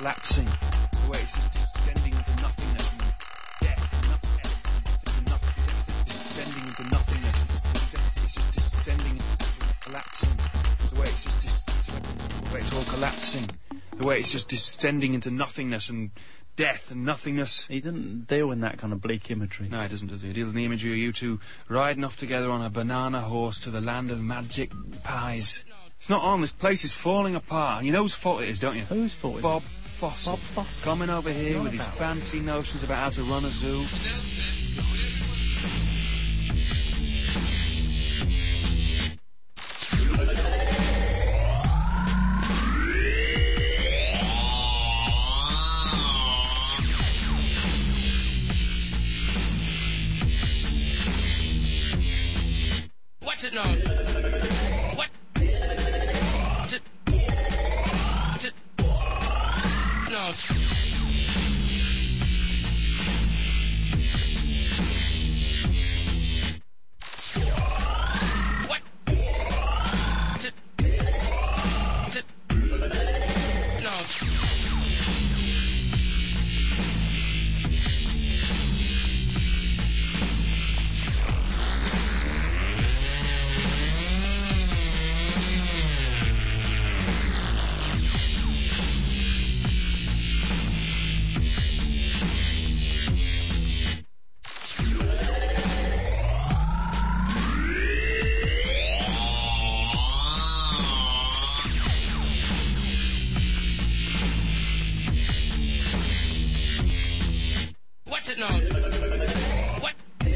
collapsing. The way it's just descending into nothingness and death and descending into nothingness. It's just descending into collapsing. The way it's just the way it's all collapsing. The way it's just descending into nothingness and death and nothingness. He doesn't deal in that kind of bleak imagery. No, he doesn't, does he? He deals in the imagery of you two riding off together on a banana horse to the land of magic pies. It's not on. This place is falling apart. And you know whose fault it is, don't you? Whose fault is Bob Fosse. Bob Fosse. Coming over here with his fancy notions about how to run a zoo. Watch it now. What? No. What? No. Watch it now. What?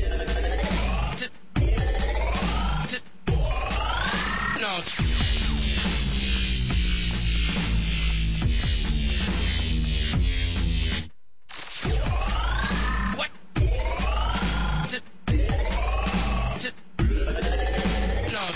No. What? No.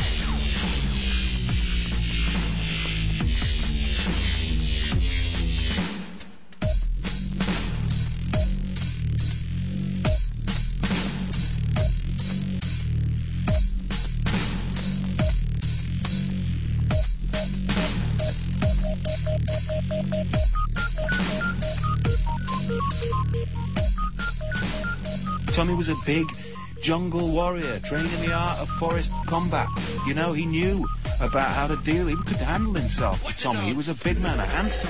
Tommy was a big jungle warrior, trained in the art of forest combat. You know, he knew about how to deal. He could handle himself. Tommy, he was a big man, a handsome.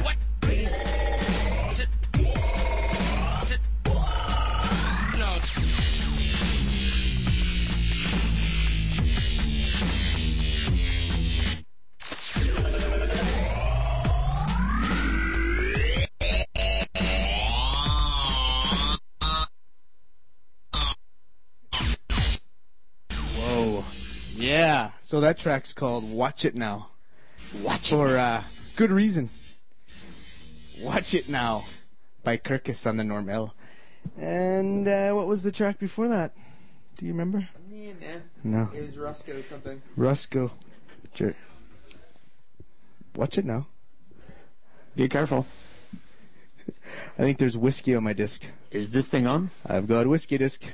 Yeah, so that track's called Watch It Now. Watch It For good reason. Watch It Now by Kirkus on the Norm-L. And what was the track before that? Do you remember? No. It was Rusko or something. Rusko. Watch it now. Be careful. I think there's whiskey on my disc. Is this thing on? I've got a whiskey disc.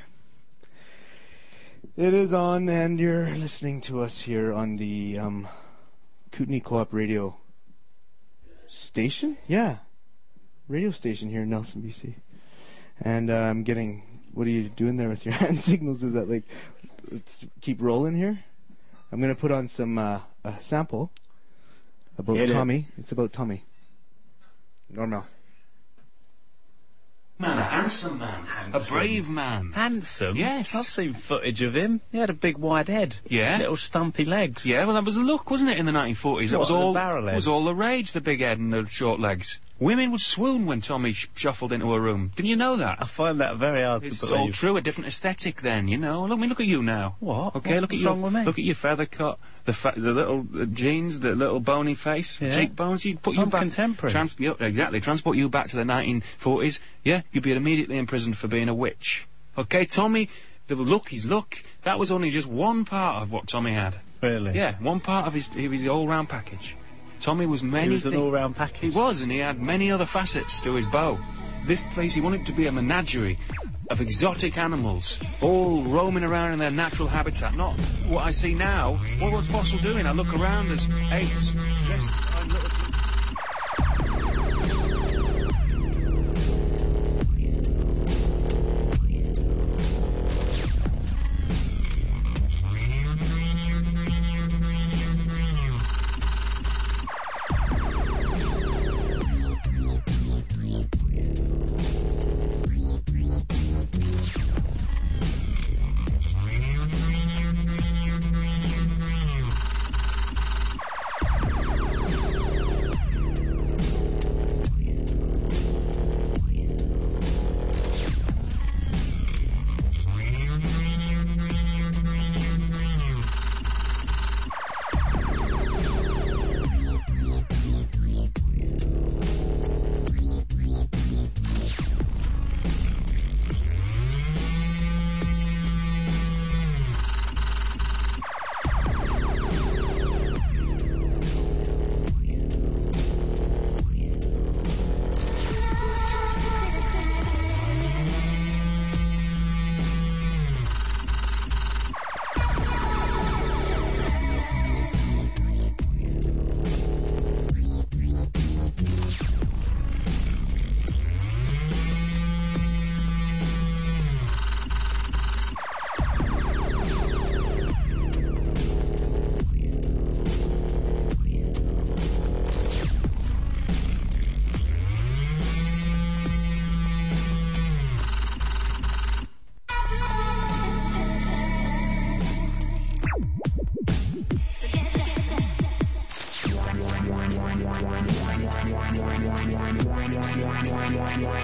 It is on, and you're listening to us here on the Kootenai Co-op radio station? Yeah. Radio station here in Nelson, BC. And I'm getting... What are you doing there with your hand signals? Is that like... Let's keep rolling here? I'm going to put on some a sample about Tommy. It's about Tommy. Normal. Man, a handsome man. A brave man. Handsome? Yes. I've seen footage of him. He had a big wide head. Yeah. Little stumpy legs. Yeah, well that was the look, wasn't it, in the 1940s? That was all the barrel head? It was all the rage, the big head and the short legs. Women would swoon when Tommy shuffled into a room. Didn't you know that? I find that very hard to It's believe. all true, a different aesthetic then, you know. Look at you now. What? Okay, look at What's you. wrong with me? Look at your feather cut, the little jeans, the little bony face, Yeah. cheekbones. You'd put you I'm back. contemporary. Exactly. Transport you back to the 1940s. Yeah, you'd be immediately imprisoned for being a witch. Okay, Tommy. His look. That was only just one part of what Tommy had. Really? Yeah, one part of his all-round package. Tommy was many He was an things. all-round package. He was, and he had many other facets to his bow. This place, he wanted to be a menagerie of exotic animals, all roaming around in their natural habitat. Not what I see now. What was Fossil doing? I look around as apes dressed like little...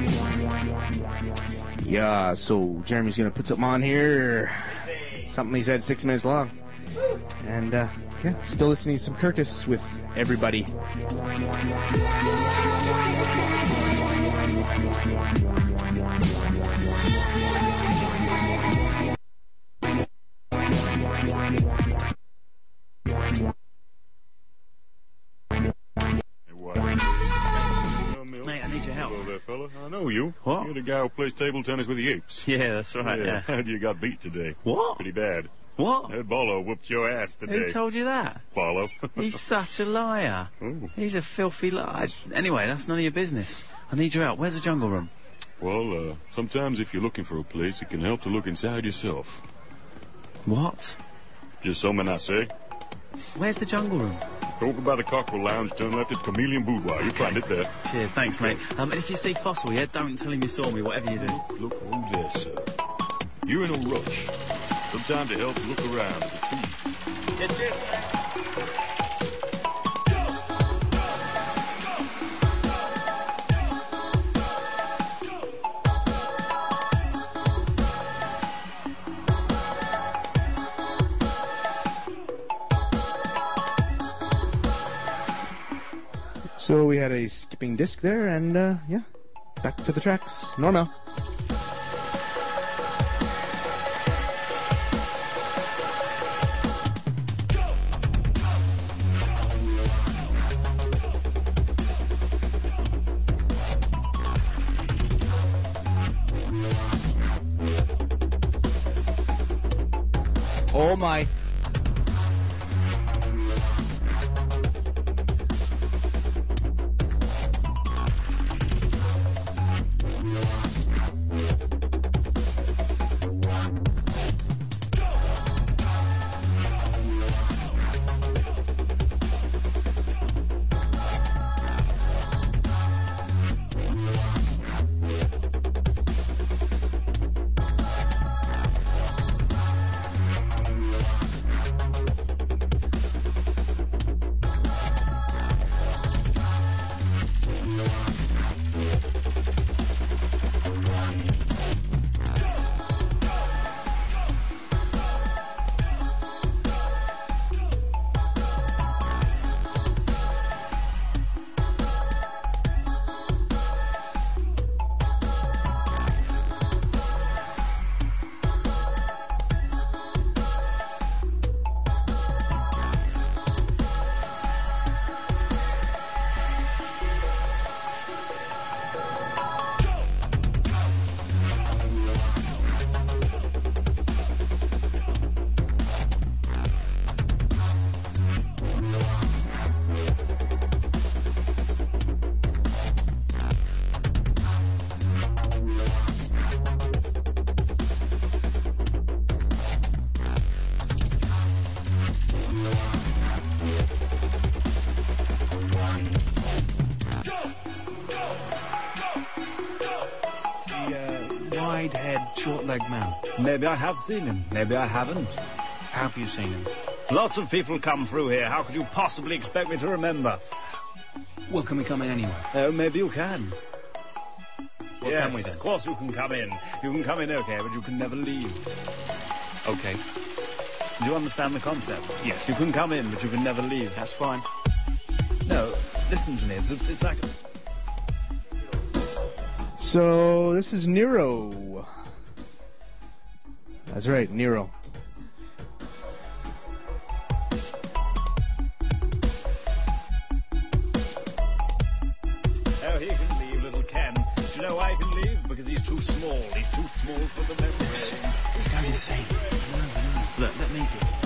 Yeah, so Jeremy's gonna put something on here. Something he said 6 minutes long. And, yeah, still listening to some Kirkus with everybody. Mate, I need your help. Hello there, fella. I know you. What? You're the guy who plays table tennis with the apes. Yeah, that's right, yeah. You got beat today. What? Pretty bad. What? That Barlow whooped your ass today. Who told you that? Barlow. He's such a liar. Ooh. He's a filthy liar. Anyway, that's none of your business. I need your help. Where's the jungle room? Well, sometimes if you're looking for a place, it can help to look inside yourself. What? Just something I say. Where's the jungle room? Over by the Cockerel Lounge, turn left at Chameleon Boudoir. You'll find it there. Cheers, thanks, mate. And if you see Fossil, yeah, don't tell him you saw me, whatever you do. Look who's there, sir. You're in a rush. Some time to help look around at the trees. Get it. So we had a skipping disc there, and yeah, back to the tracks. Norma. Oh my. Short-legged man. Maybe I have seen him. Maybe I haven't. Have you seen him? Lots of people come through here. How could you possibly expect me to remember? Well, can we come in anyway? Oh, maybe you can. Well, yes, can we then? Of course you can come in. You can come in, okay, but you can never leave. Okay. Do you understand the concept? Yes. You can come in, but you can never leave. That's fine. No, listen to me. It's like... So, this is Nero. That's right, Nero. Oh, he can leave, little Ken. Do you know why he can leave? Because he's too small. He's too small for the membrane. This guy's insane. Look, let me do it.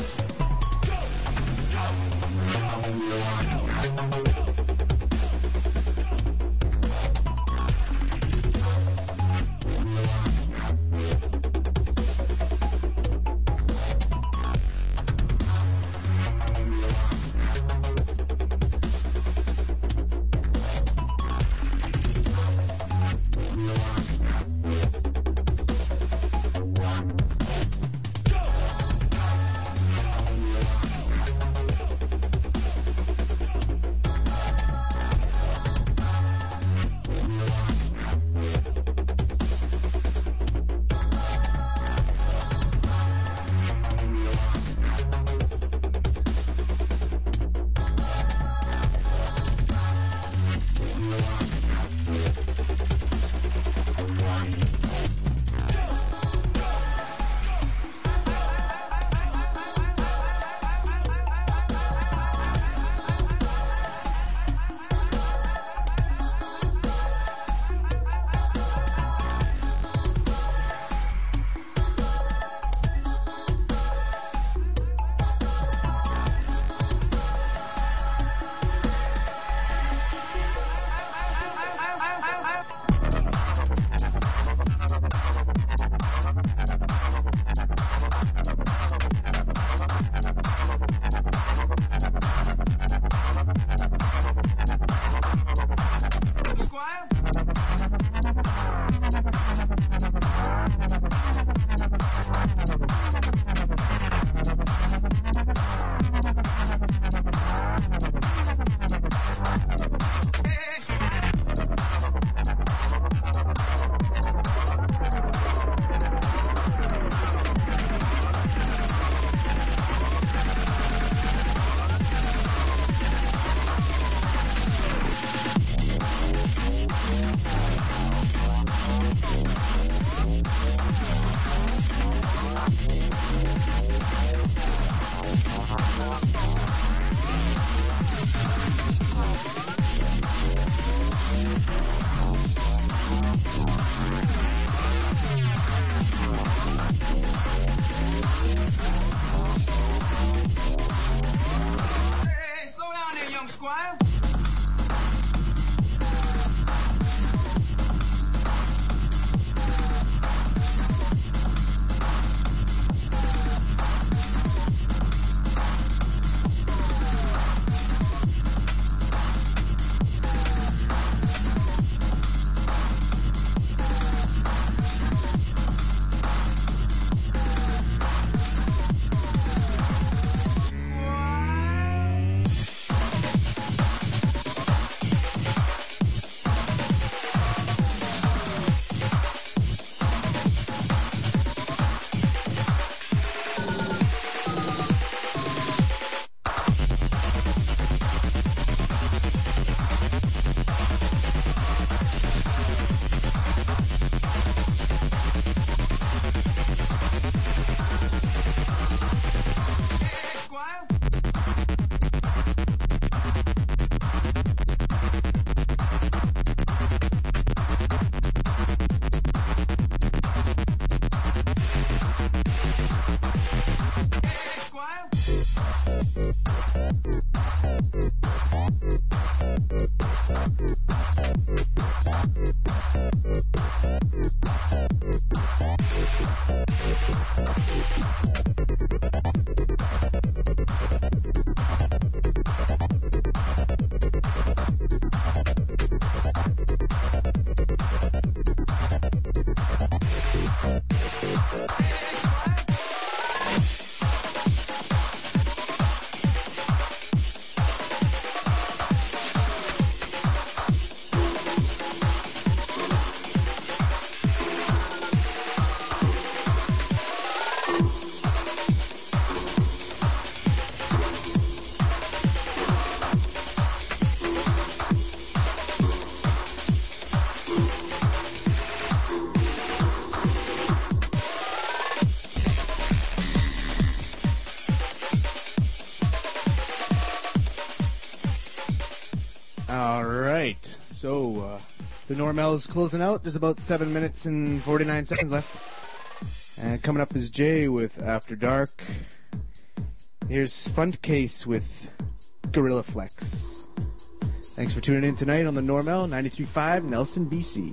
The Normal is closing out. There's about 7 minutes and 49 seconds left. And coming up is Jay with After Dark. Here's Fund Case with Gorilla Flex. Thanks for tuning in tonight on the Normal 93.5 Nelson, BC.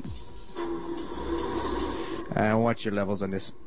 And watch your levels on this.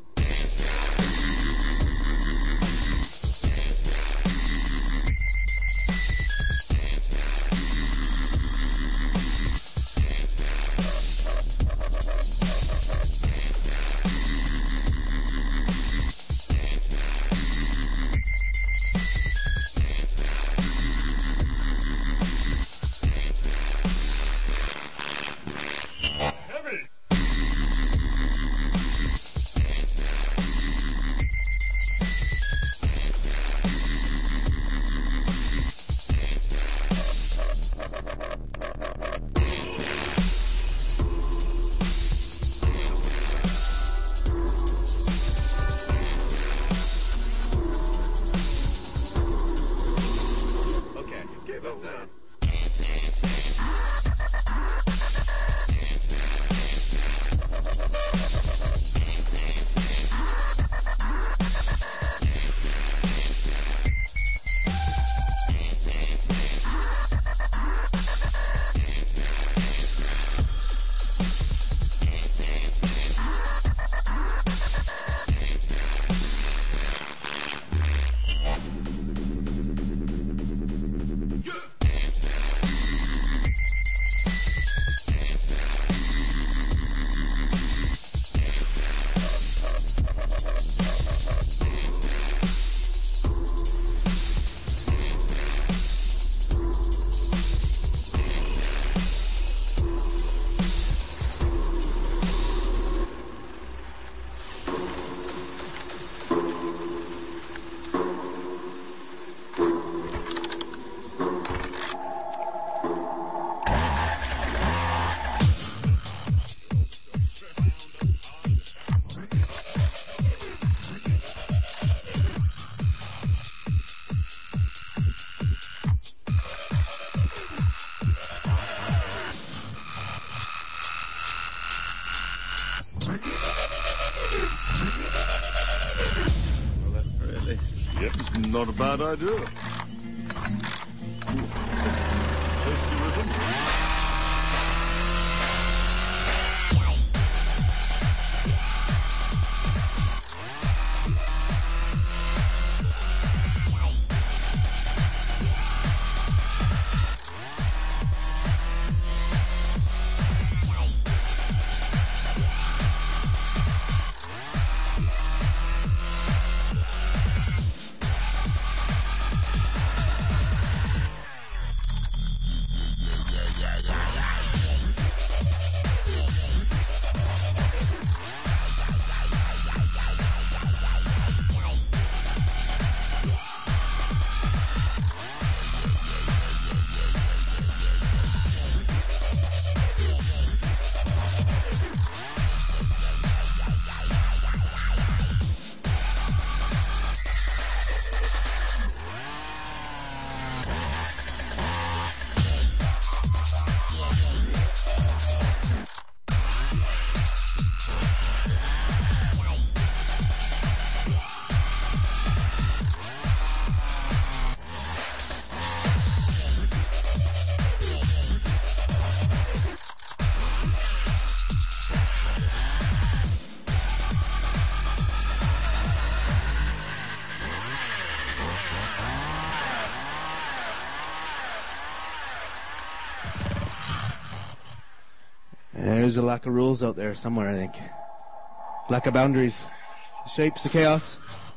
Not a bad idea. There's a lack of rules out there somewhere, I think. Lack of boundaries. The shapes, the chaos.